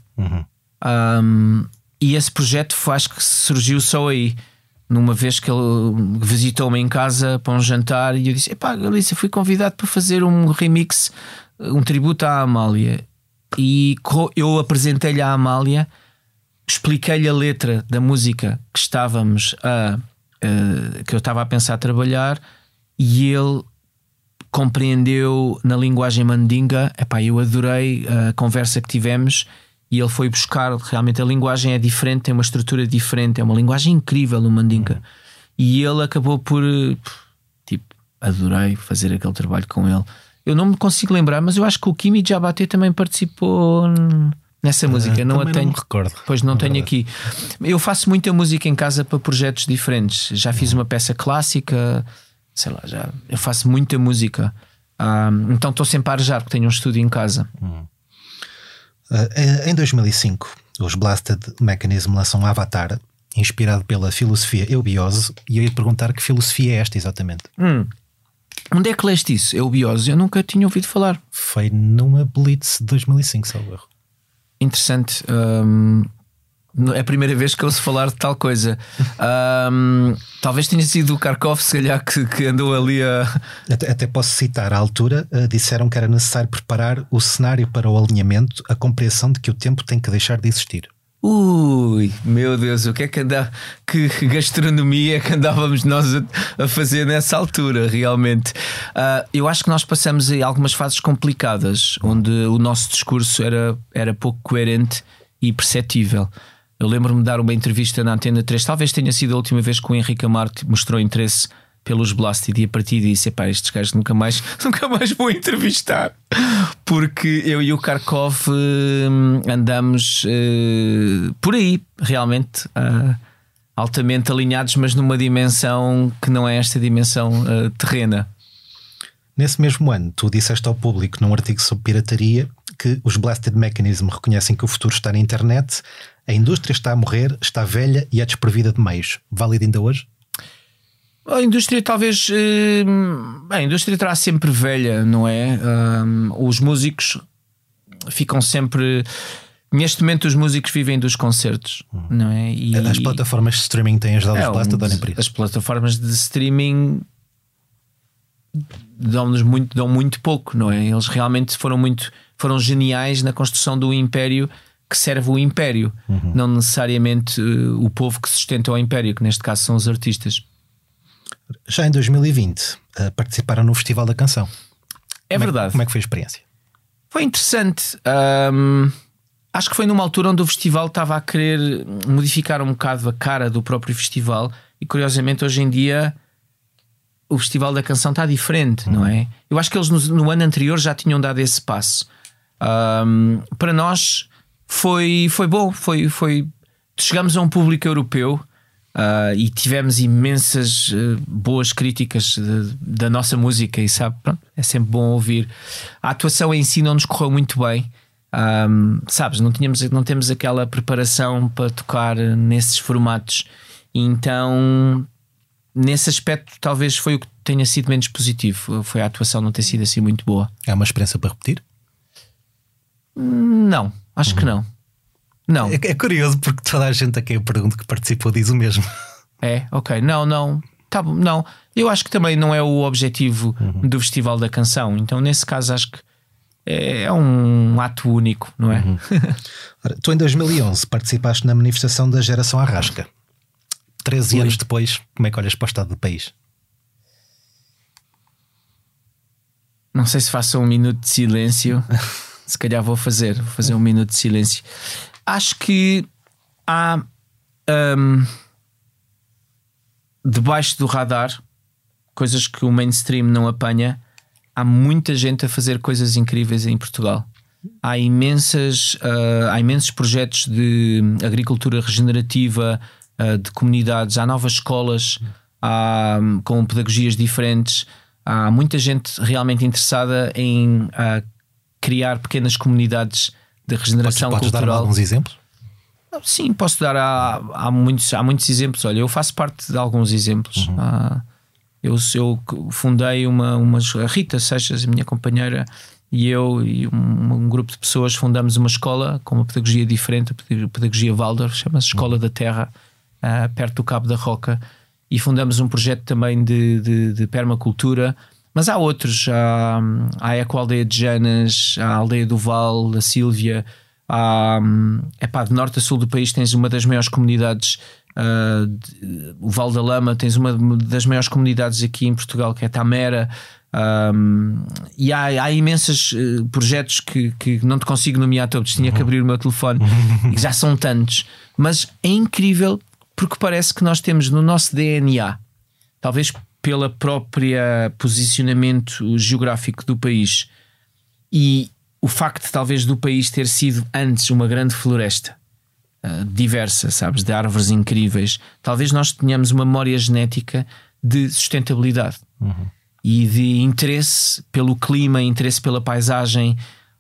E esse projeto acho que surgiu só aí. Numa vez que ele visitou-me em casa para um jantar e eu disse: Galissa, fui convidado para fazer um remix, um tributo à Amália. E eu apresentei-lhe à Amália, expliquei-lhe a letra da música que que eu estava a pensar trabalhar, e ele compreendeu na linguagem mandinga. Eu adorei a conversa que tivemos, e ele foi buscar. Realmente a linguagem é diferente, tem uma estrutura diferente, é uma linguagem incrível o mandinga. E ele acabou por adorei fazer aquele trabalho com ele. Eu não me consigo lembrar, mas eu acho que o Kimi Diabaté também participou nessa música. Não a tenho, não me recordo. Pois não tenho aqui. Eu faço muita música em casa para projetos diferentes. Já fiz uma peça clássica, sei lá, eu faço muita música. Então estou sempre a arejar, porque tenho um estúdio em casa. Em 2005, os Blasted Mechanism lançam Avatar, inspirado pela filosofia eubiose, e eu ia te perguntar que filosofia é esta exatamente. Onde é que leste isso? Eubiose? Eu nunca tinha ouvido falar. Foi numa Blitz de 2005, salvo erro. Interessante. É a primeira vez que ouço falar de tal coisa. Talvez tenha sido o Kharkov, se calhar, que andou ali a... Até posso citar, à altura disseram que era necessário preparar o cenário para o alinhamento, a compreensão de que o tempo tem que deixar de existir. Ui, meu Deus, o que é que que gastronomia é que andávamos nós a fazer nessa altura, realmente? Eu acho que nós passamos aí algumas fases complicadas, onde o nosso discurso era pouco coerente e perceptível. Eu lembro-me de dar uma entrevista na Antena 3, talvez tenha sido a última vez que o Henrique Amaro mostrou interesse pelos Blasted, e a partir disso, estes gajos nunca mais vou entrevistar, porque eu e o Kharkov andamos por aí, realmente altamente alinhados, mas numa dimensão que não é esta dimensão terrena. Nesse mesmo ano, tu disseste ao público num artigo sobre pirataria que os Blasted Mechanism reconhecem que o futuro está na internet, a indústria está a morrer, está velha e é desprovida de meios. Válido ainda hoje? A indústria talvez... a indústria terá sempre velha, não é? Os músicos ficam sempre... Neste momento os músicos vivem dos concertos, não é? E as plataformas de streaming têm ajudado os Blasted a darem por isso. As plataformas de streaming dão muito pouco, não é? Eles realmente foram geniais na construção do império que serve o império, não necessariamente o povo que sustenta o império, que neste caso são os artistas. Já em 2020 participaram no Festival da Canção. Verdade. Como é que foi a experiência? Foi interessante. Acho que foi numa altura onde o festival estava a querer modificar um bocado a cara do próprio festival, e curiosamente hoje em dia o Festival da Canção está diferente, não é? Eu acho que eles no ano anterior já tinham dado esse passo. Para nós foi bom, chegamos a um público europeu e tivemos imensas boas críticas da nossa música, e sabe, pronto, é sempre bom ouvir. A atuação em si não nos correu muito bem, sabes, não temos aquela preparação para tocar nesses formatos, então nesse aspecto talvez foi o que tenha sido menos positivo, foi a atuação não ter sido assim muito boa. É uma experiência para repetir? Não, acho que não. É curioso porque toda a gente a quem eu pergunto que participou diz o mesmo. Ok, não, tá bom, não. Eu acho que também não é o objetivo do Festival da Canção, então nesse caso acho que é um ato único, não é? Ora, tu em 2011 participaste na manifestação da Geração Arrasca. 13 anos depois, como é que olhas para o estado do país? Não sei se faço um minuto de silêncio. Se calhar vou fazer um minuto de silêncio. Acho que há debaixo do radar coisas que o mainstream não apanha. Há muita gente a fazer coisas incríveis em Portugal. Há imensos projetos de agricultura regenerativa, de comunidades, há novas escolas, com pedagogias diferentes. Há muita gente realmente interessada em criar pequenas comunidades de regeneração podes cultural. dar alguns exemplos? Sim, posso dar. Há muitos exemplos. Olha, eu faço parte de alguns exemplos. Eu fundei a Rita Seixas, a minha companheira, e eu e um grupo de pessoas fundamos uma escola com uma pedagogia diferente, a pedagogia Waldorf, chama-se Escola da Terra, perto do Cabo da Roca, e fundamos um projeto também de permacultura. Mas há outros, há a Ecoaldeia de Janas, a Aldeia do Val, a Sílvia, de norte a sul do país tens uma das maiores comunidades, o Val da Lama, tens uma das maiores comunidades aqui em Portugal, que é Tamera, e há imensos projetos que não te consigo nomear todos, tinha que abrir o meu telefone, e já são tantos, mas é incrível porque parece que nós temos no nosso DNA, talvez pela própria posicionamento geográfico do país e o facto talvez do país ter sido antes uma grande floresta diversa, sabes, de árvores incríveis, talvez nós tenhamos uma memória genética de sustentabilidade e de interesse pelo clima, interesse pela paisagem.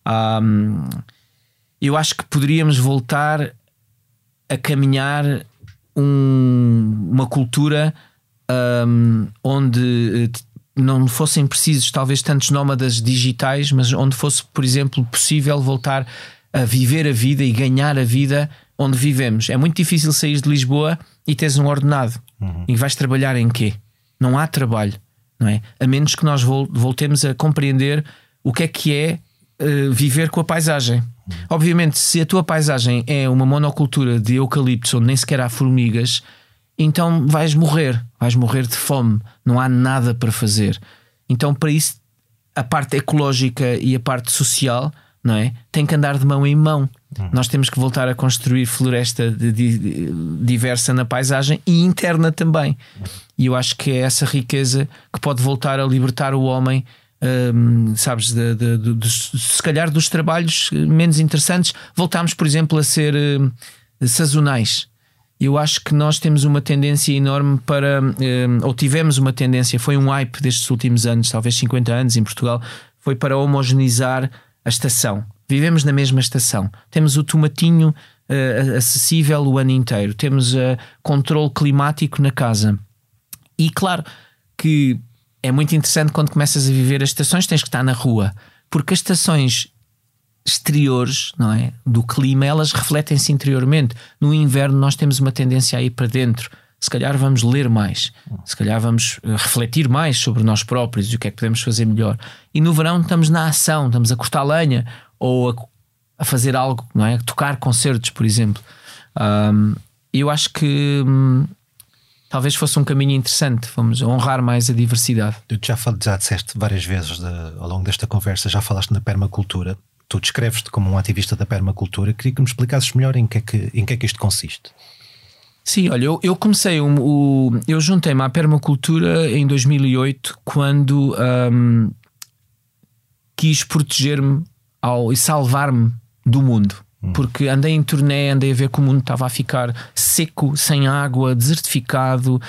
Eu acho que poderíamos voltar a caminhar uma cultura onde não fossem precisos talvez tantos nómadas digitais, mas onde fosse, por exemplo, possível voltar a viver a vida e ganhar a vida onde vivemos. É muito difícil sair de Lisboa e teres um ordenado. E vais trabalhar em quê? Não há trabalho, não é? A menos que nós voltemos a compreender o que é viver com a paisagem. Obviamente, se a tua paisagem é uma monocultura de eucaliptos onde nem sequer há formigas, então vais morrer de fome, não há nada para fazer. Então, para isso, a parte ecológica e a parte social, não é? Tem que andar de mão em mão. Nós temos que voltar a construir floresta diversa na paisagem e interna também. E eu acho que é essa riqueza que pode voltar a libertar o homem, sabes, se calhar dos trabalhos menos interessantes. Voltámos, por exemplo, a ser sazonais. Eu acho que nós temos uma tendência enorme para, ou tivemos uma tendência, foi um hype destes últimos anos, talvez 50 anos em Portugal, foi para homogeneizar a estação. Vivemos na mesma estação. Temos o tomatinho acessível o ano inteiro. Temos controle climático na casa. E claro que é muito interessante quando começas a viver as estações, tens que estar na rua. Porque as estações exteriores, não é, do clima, elas refletem-se interiormente. No inverno nós temos uma tendência a ir para dentro. Se calhar vamos ler mais, se calhar vamos refletir mais sobre nós próprios e o que é que podemos fazer melhor. E no verão estamos na ação, estamos a cortar lenha ou a fazer algo, não é? A tocar concertos, por exemplo. Eu acho que talvez fosse um caminho interessante. Vamos honrar mais a diversidade. Tu já disseste várias vezes ao longo desta conversa, já falaste na permacultura. Tu descreves-te como um ativista da permacultura. Queria que me explicasses melhor em que é que isto consiste. Sim, olha, eu comecei eu juntei-me à permacultura em 2008 quando quis proteger-me e salvar-me do mundo. Porque andei em turnê, andei a ver que o mundo estava a ficar seco, sem água, desertificado.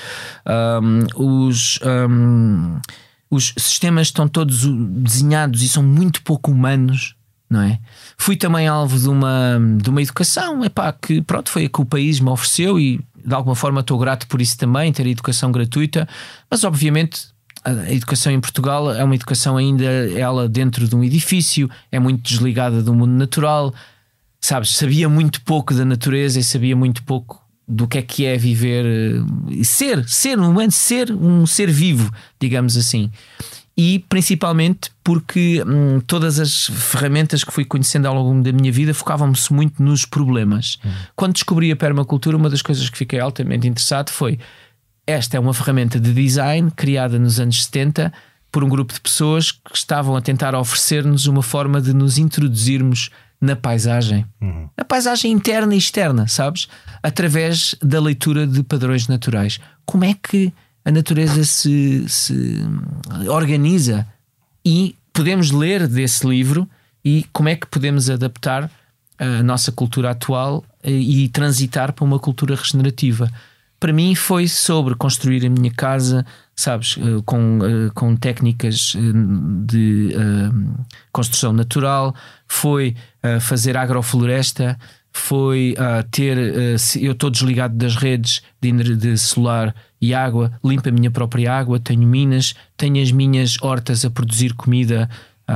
Os sistemas estão todos desenhados e são muito pouco humanos, não é? Fui também alvo de uma educação, que pronto, foi a que o país me ofereceu e de alguma forma estou grato por isso também, ter educação gratuita. Mas obviamente a educação em Portugal é uma educação ainda ela dentro de um edifício, é muito desligada do mundo natural, sabes? Sabia muito pouco da natureza e sabia muito pouco do que é viver e ser um ser vivo, digamos assim. E principalmente porque todas as ferramentas que fui conhecendo ao longo da minha vida focavam-se muito nos problemas. Quando descobri a permacultura, uma das coisas que fiquei altamente interessado foi: esta é uma ferramenta de design criada nos anos 70 por um grupo de pessoas que estavam a tentar oferecer-nos uma forma de nos introduzirmos na paisagem. Na paisagem interna e externa, sabes? Através da leitura de padrões naturais. Como é que a natureza se organiza, e podemos ler desse livro e como é que podemos adaptar a nossa cultura atual e transitar para uma cultura regenerativa. Para mim foi sobre construir a minha casa, sabes, com técnicas de construção natural, foi fazer agrofloresta, foi eu estou desligado das redes de solar e água, limpo a minha própria água, tenho minas, tenho as minhas hortas a produzir comida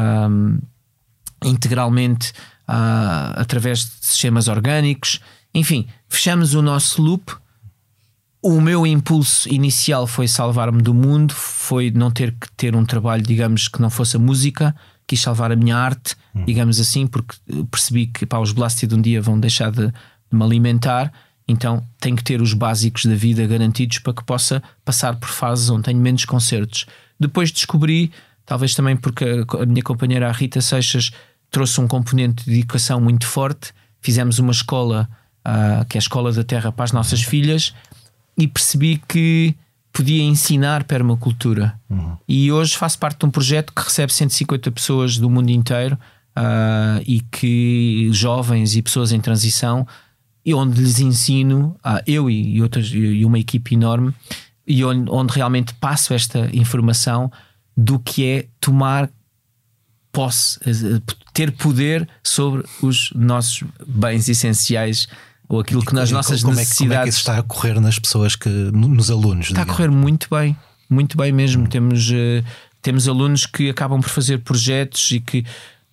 integralmente através de sistemas orgânicos. Enfim, fechamos o nosso loop. O meu impulso inicial foi salvar-me do mundo, foi não ter que ter um trabalho, digamos, que não fosse a música. Quis salvar a minha arte, digamos assim, porque percebi que os Blasted um dia vão deixar de me alimentar. Então tenho que ter os básicos da vida garantidos para que possa passar por fases onde tenho menos concertos. Depois descobri, talvez também porque a minha companheira a Rita Seixas trouxe um componente de educação muito forte. Fizemos uma escola, que é a Escola da Terra para as nossas filhas, e percebi que podia ensinar permacultura. E hoje faço parte de um projeto que recebe 150 pessoas do mundo inteiro, e que jovens e pessoas em transição, e onde lhes ensino, eu e uma equipe enorme, e onde realmente passo esta informação do que é tomar posse, ter poder sobre os nossos bens essenciais, ou aquilo que nas nossas necessidades. Como é que isso está a correr nas pessoas, nos alunos? Está a correr muito bem mesmo. Temos alunos que acabam por fazer projetos e que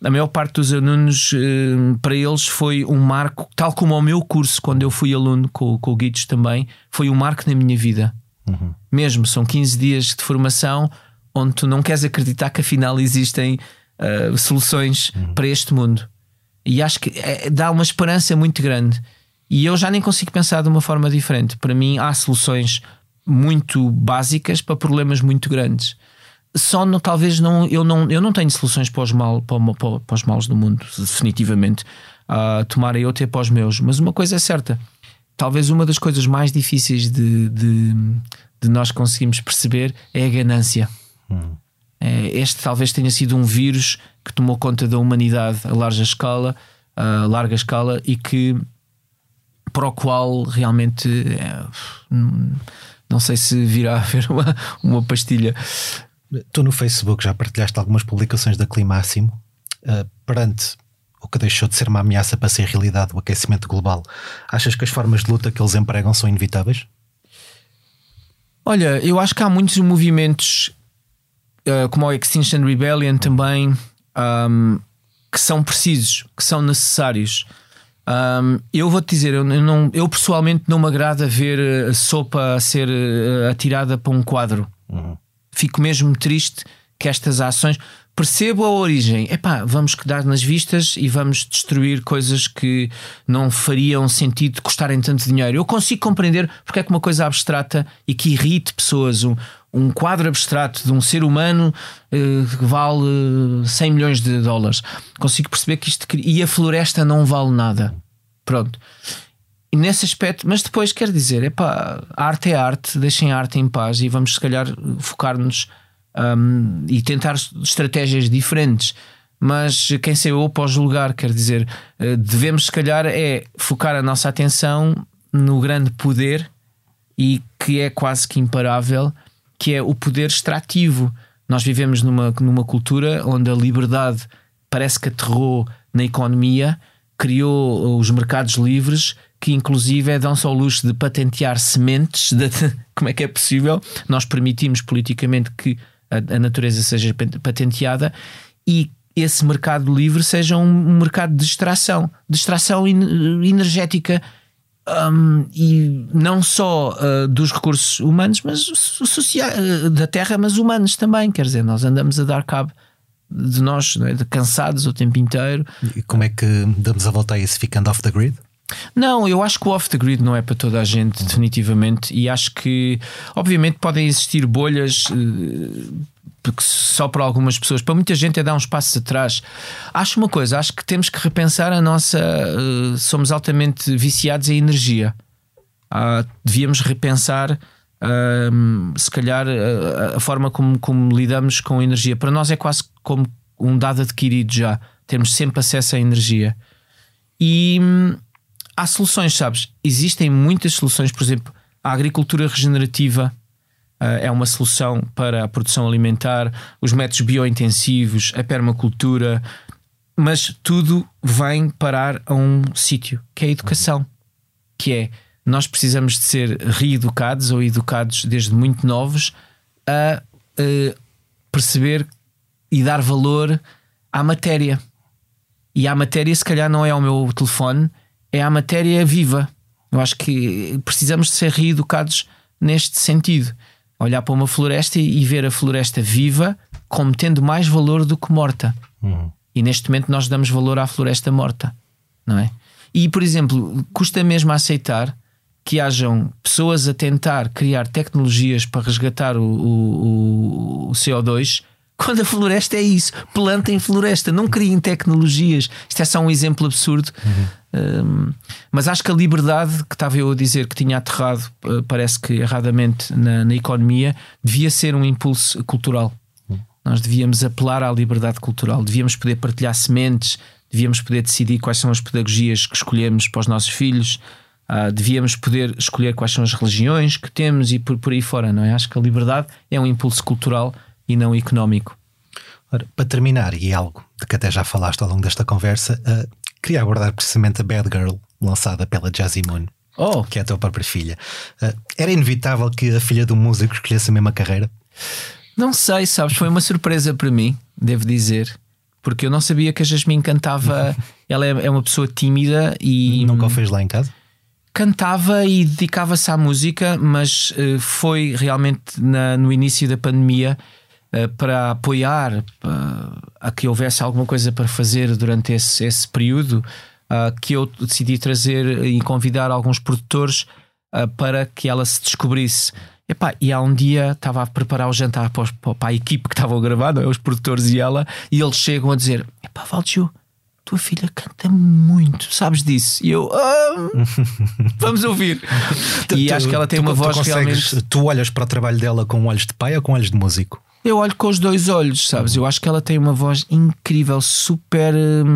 a maior parte dos alunos, para eles foi um marco, tal como ao meu curso, quando eu fui aluno com o Guidos também, foi um marco na minha vida. Mesmo, são 15 dias de formação onde tu não queres acreditar que afinal existem soluções para este mundo. E acho que dá uma esperança muito grande. E eu já nem consigo pensar de uma forma diferente. Para mim há soluções muito básicas para problemas muito grandes. Só talvez eu não tenho soluções para os males do mundo, definitivamente. Tomara eu ter para os meus. Mas uma coisa é certa, talvez uma das coisas mais difíceis de nós conseguirmos perceber é a ganância. Este talvez tenha sido um vírus que tomou conta da humanidade a larga escala e que, para o qual realmente não sei se virá a haver uma pastilha. Tu no Facebook já partilhaste algumas publicações da Climáximo perante o que deixou de ser uma ameaça para ser realidade, o aquecimento global. Achas que as formas de luta que eles empregam são inevitáveis? Olha, eu acho que há muitos movimentos como o Extinction Rebellion também, que são precisos, que são necessários. Eu vou-te dizer, eu pessoalmente não me agrada ver a sopa a ser atirada para um quadro. Fico mesmo triste que estas ações... Percebo a origem. Vamos dar nas vistas e vamos destruir coisas que não fariam sentido de custarem tanto dinheiro. Eu consigo compreender porque é que uma coisa abstrata e que irrite pessoas, um quadro abstrato de um ser humano que vale 100 milhões de dólares. Consigo perceber que isto... E a floresta não vale nada. Pronto. E nesse aspecto... Mas depois quer dizer, arte é arte, deixem a arte em paz e vamos se calhar focar-nos e tentar estratégias diferentes. Mas quem sei eu para julgar, quer dizer, devemos se calhar focar a nossa atenção no grande poder e que é quase que imparável, que é o poder extrativo. Nós vivemos numa cultura onde a liberdade parece que aterrou na economia, criou os mercados livres, que inclusive dão-se ao luxo de patentear sementes. Como é que é possível? Nós permitimos politicamente que a natureza seja patenteada e esse mercado livre seja um mercado de extração energética, e não só dos recursos humanos, mas da terra, mas humanos também. Quer dizer, nós andamos a dar cabo de nós, não é? De cansados o tempo inteiro. E como é que damos a volta a isso ficando off the grid? Não, eu acho que o off the grid não é para toda a gente, definitivamente. E acho que obviamente podem existir bolhas porque só para algumas pessoas, para muita gente é dar uns passos atrás. Acho uma coisa, acho que temos que repensar a nossa somos altamente viciados em energia. Devíamos repensar se calhar a forma como lidamos com a energia. Para nós é quase como um dado adquirido já, termos sempre acesso à energia. E há soluções, sabes? Existem muitas soluções. Por exemplo, a agricultura regenerativa é uma solução para a produção alimentar, os métodos biointensivos, a permacultura, mas tudo vem parar a um sítio, que é a educação. Que é, nós precisamos de ser reeducados ou educados desde muito novos a perceber e dar valor à matéria. E a matéria se calhar não é ao meu telefone, é a matéria viva. Eu acho que precisamos de ser reeducados neste sentido. Olhar para uma floresta e ver a floresta viva como tendo mais valor do que morta. E neste momento nós damos valor à floresta morta, não é? E, por exemplo, custa mesmo a aceitar que hajam pessoas a tentar criar tecnologias para resgatar o CO2, quando a floresta é isso. Plantem floresta, não criem tecnologias. Isto é só um exemplo absurdo. Mas acho que a liberdade que estava eu a dizer que tinha aterrado, parece que erradamente na economia, devia ser um impulso cultural. Nós devíamos apelar à liberdade cultural, devíamos poder partilhar sementes, devíamos poder decidir quais são as pedagogias que escolhemos para os nossos filhos, devíamos poder escolher quais são as religiões que temos e por aí fora, não é? Acho que a liberdade é um impulso cultural e não económico. Ora, para terminar, e algo de que até já falaste ao longo desta conversa, queria abordar precisamente a Bad Girl, lançada pela Jazzy Moon, que é a tua própria filha. Era inevitável que a filha de um músico escolhesse a mesma carreira? Não sei, sabes, foi uma surpresa para mim, devo dizer. porque eu não sabia que a Jasmine cantava. Ela é uma pessoa tímida e nunca o fez lá em casa? Cantava e dedicava-se à música, mas foi realmente no início da pandemia, para apoiar a que houvesse alguma coisa para fazer durante esse período, que eu decidi trazer e convidar alguns produtores para que ela se descobrisse. E há um dia estava a preparar o jantar para a equipe que estava a gravar, os produtores e ela, e eles chegam a dizer: Valju, tua filha canta muito, sabes disso? E eu, vamos ouvir. E acho que ela tem uma voz realmente. Tu olhas para o trabalho dela com olhos de pai ou com olhos de músico? Eu olho com os dois olhos, sabes? Eu acho que ela tem uma voz incrível, super.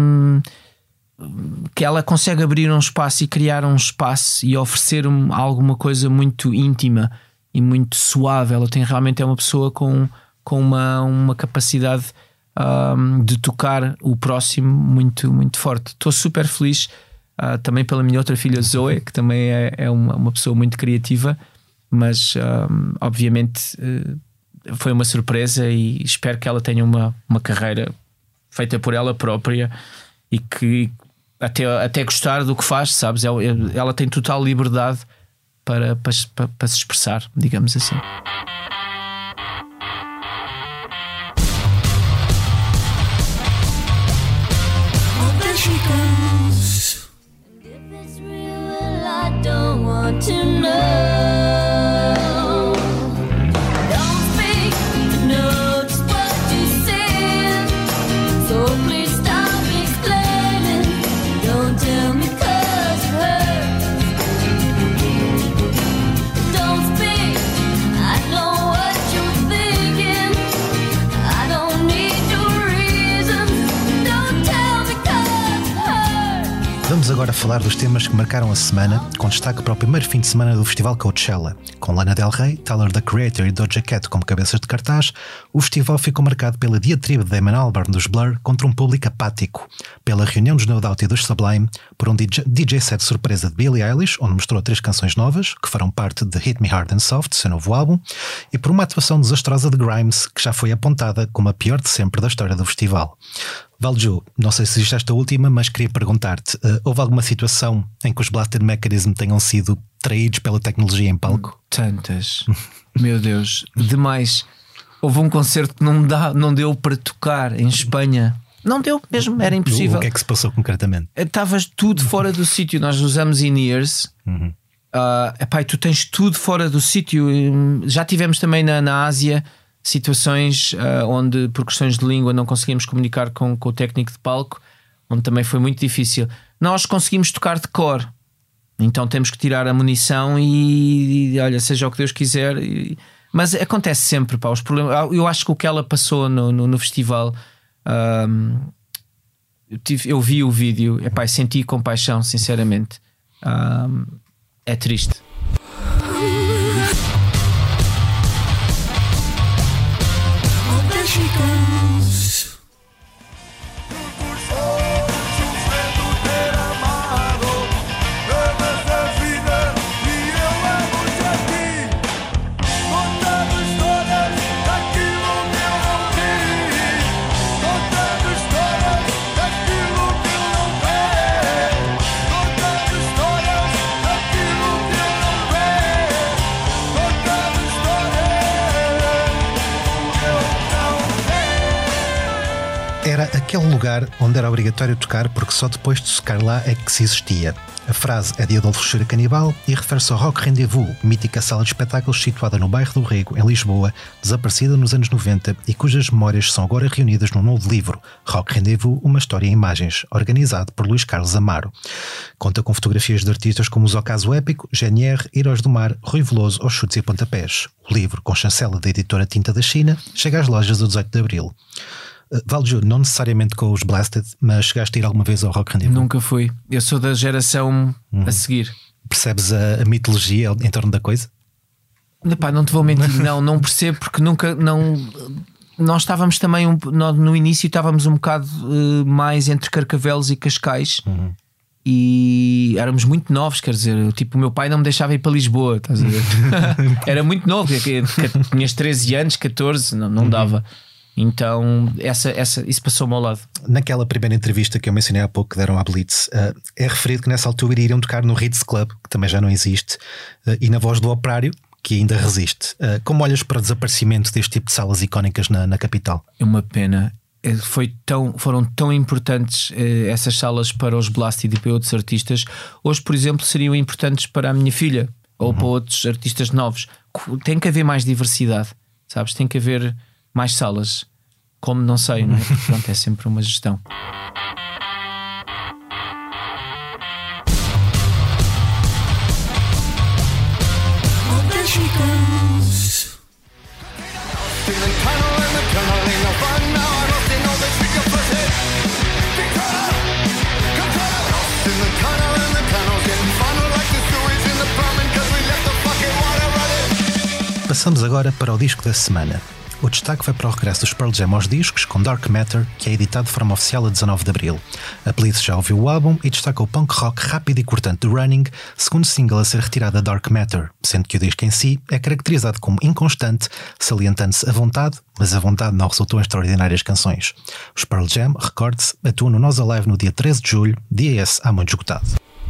Que ela consegue abrir um espaço e criar um espaço e oferecer alguma coisa muito íntima e muito suave. Ela tem realmente uma pessoa com uma capacidade de tocar o próximo muito, muito forte. Estou super feliz também pela minha outra filha Zoe, que também é uma pessoa muito criativa, mas obviamente foi uma surpresa e espero que ela tenha uma carreira feita por ela própria e que até gostar do que faz, sabes? Ela tem total liberdade para se expressar, digamos assim. Vamos agora falar dos temas que marcaram a semana, com destaque para o primeiro fim de semana do Festival Coachella. Com Lana Del Rey, Tyler, the Creator e Doja Cat como cabeças de cartaz, o festival ficou marcado pela diatriba de Damon Albarn dos Blur contra um público apático, pela reunião dos No Doubt e dos Sublime, por um DJ set surpresa de Billie Eilish, onde mostrou 3 canções novas, que farão parte de Hit Me Hard and Soft, seu novo álbum, e por uma atuação desastrosa de Grimes, que já foi apontada como a pior de sempre da história do festival. Valju, não sei se existe esta última, mas queria perguntar-te, houve alguma situação em que os Blasted Mechanism tenham sido traídos pela tecnologia em palco? Tantas. Meu Deus, demais. Houve um concerto que não deu para tocar em Espanha. Não deu mesmo, era impossível. O que é que se passou concretamente? Estavas tudo fora do sítio. Nós usamos in-ears. E tu tens tudo fora do sítio. Já tivemos também na Ásia situações onde por questões de língua não conseguimos comunicar com o técnico de palco, onde também foi muito difícil. Nós conseguimos tocar de cor, então temos que tirar a munição e olha, seja o que Deus quiser. Mas acontece sempre, os problemas. Eu acho que o que ela passou no festival, eu vi o vídeo, senti compaixão, sinceramente. É triste. Era aquele lugar onde era obrigatório tocar porque só depois de tocar lá é que se existia. A frase é de Adolfo Cheira Canibal e refere-se ao Rock Rendezvous, mítica sala de espetáculos situada no bairro do Rego, em Lisboa, desaparecida nos anos 90 e cujas memórias são agora reunidas num novo livro, Rock Rendezvous, uma história em imagens, organizado por Luís Carlos Amaro. Conta com fotografias de artistas como os Ocaso Épico, GNR, Heróis do Mar, Rui Veloso ou Chutes e Pontapés. O livro, com chancela da editora Tinta da China, chega às lojas do 18 de Abril. Valju, não necessariamente com os Blasted, mas chegaste a ir alguma vez ao Rock Rendezvous? Nunca fui. Eu sou da geração a seguir. Percebes a mitologia em torno da coisa? Não te vou mentir, não percebo, porque nunca. Nós estávamos também no início estávamos um bocado mais entre Carcavelos e Cascais. E éramos muito novos, quer dizer, tipo, o meu pai não me deixava ir para Lisboa, estás a ver? Era muito novo, tinhas 13 anos, 14, não dava. Então isso passou-me ao lado. Naquela primeira entrevista que eu mencionei há pouco que deram à Blitz, é referido que nessa altura iriam tocar no Ritz Club, que também já não existe, e na Voz do Operário, que ainda resiste. Como olhas para o desaparecimento deste tipo de salas icónicas na capital? É uma pena. Foram tão importantes essas salas para os Blasted e para outros artistas. Hoje, por exemplo, seriam importantes para a minha filha ou para outros artistas novos. Tem que haver mais diversidade, sabes? Tem que haver mais salas. Como não sei, não é? Porque, pronto, é sempre uma gestão. Passamos agora para o disco da semana. O destaque vai para o regresso dos Pearl Jam aos discos com Dark Matter, que é editado de forma oficial a 19 de abril. A Blitz já ouviu o álbum e destaca o punk rock rápido e cortante do Running, segundo single a ser retirado da Dark Matter, sendo que o disco em si é caracterizado como inconstante, salientando-se a vontade, mas a vontade não resultou em extraordinárias canções. Os Pearl Jam, recorde-se, atuam no Nós Alive no dia 13 de julho, dia esse há muito esgotado.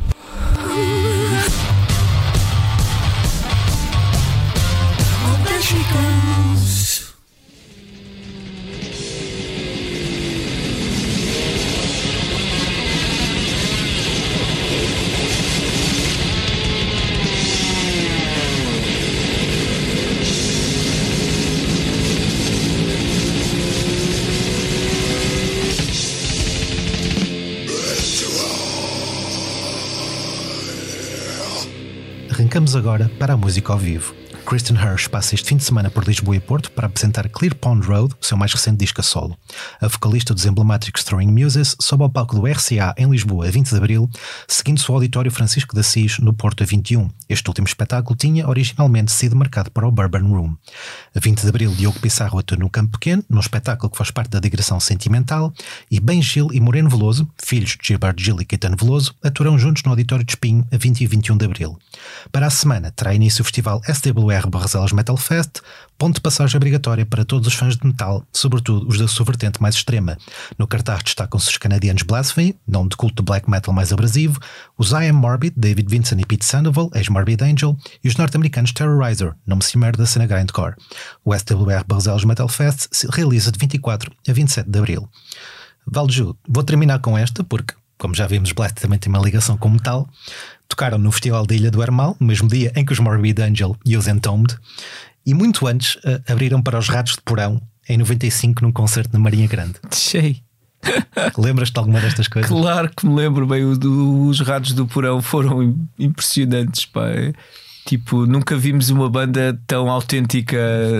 Arrancamos agora para a música ao vivo. Kristen Hirsch passa este fim de semana por Lisboa e Porto para apresentar Clear Pond Road, o seu mais recente disco a solo. A vocalista dos emblemáticos Throwing Muses sobe ao palco do RCA em Lisboa a 20 de abril, seguindo-se o Auditório Francisco de Assis no Porto a 21. Este último espetáculo tinha originalmente sido marcado para o Bourbon Room. A 20 de abril, Diogo Pissarro atua no Campo Pequeno, num espetáculo que faz parte da digressão sentimental, e Ben Gil e Moreno Veloso, filhos de Gilberto Gil e Caetano Veloso, atuarão juntos no Auditório de Espinho a 20 e 21 de abril. Para a semana, terá início o festival SWR Barroselas Metal Fest, ponto de passagem obrigatória para todos os fãs de metal, sobretudo os da sua vertente mais extrema. No cartaz destacam-se os canadianos Blasphemy, nome de culto de black metal mais abrasivo, os I Am Morbid, David Vincent e Pete Sandoval, ex-Morbid Angel, e os norte-americanos Terrorizer, nome cimeiro da cena grindcore. O SWR Barroselas Metal Fest se realiza de 24 a 27 de abril. Valju, vou terminar com esta, porque, como já vimos, Blast também tem uma ligação com metal. Tocaram no Festival da Ilha do Hermal, no mesmo dia em que os Morbid Angel e os Entombed, e muito antes abriram para os Ratos de Porão, em 95, num concerto na Marinha Grande. Sei. Lembras-te de alguma destas coisas? Claro que me lembro bem. Os Ratos do Porão foram impressionantes, pá. Tipo, nunca vimos uma banda tão autêntica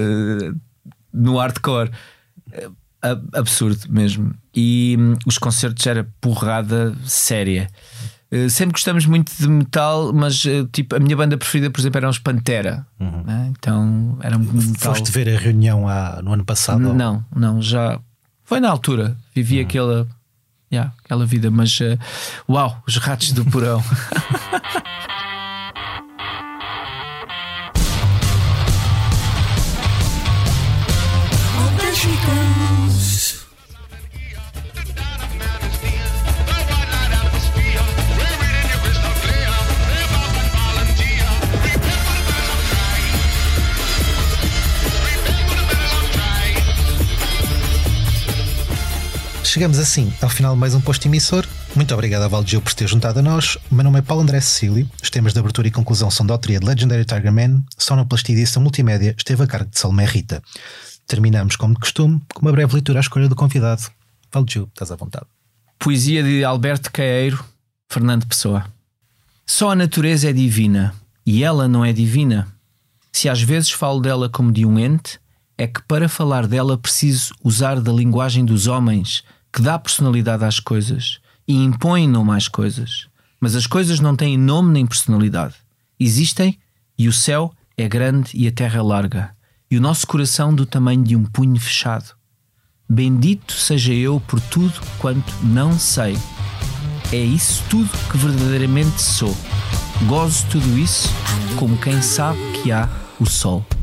no hardcore. Absurdo mesmo. E os concertos era porrada séria. Sempre gostamos muito de metal, mas tipo, a minha banda preferida, por exemplo, eram os Pantera. Né? Então era um metal. Foste ver a reunião no ano passado? Não, já foi na altura. Vivi aquela vida, mas uau, os Ratos do Porão. Chegamos assim ao final de mais um posto emissor. Muito obrigado a Valgil por ter juntado a nós. O meu nome é Paulo André Cecílio. Os temas de abertura e conclusão são da autoria de Legendary Tiger Man. Sonoplastia e edição multimédia esteve a cargo de Salomé Rita. Terminamos, como de costume, com uma breve leitura à escolha do convidado. Valgil, estás à vontade. Poesia de Alberto Caeiro, Fernando Pessoa. Só a natureza é divina, e ela não é divina. Se às vezes falo dela como de um ente, é que para falar dela preciso usar da linguagem dos homens, que dá personalidade às coisas e impõe não mais coisas. Mas as coisas não têm nome nem personalidade. Existem e o céu é grande e a terra é larga, e o nosso coração do tamanho de um punho fechado. Bendito seja eu por tudo quanto não sei. É isso tudo que verdadeiramente sou. Gozo tudo isso como quem sabe que há o sol.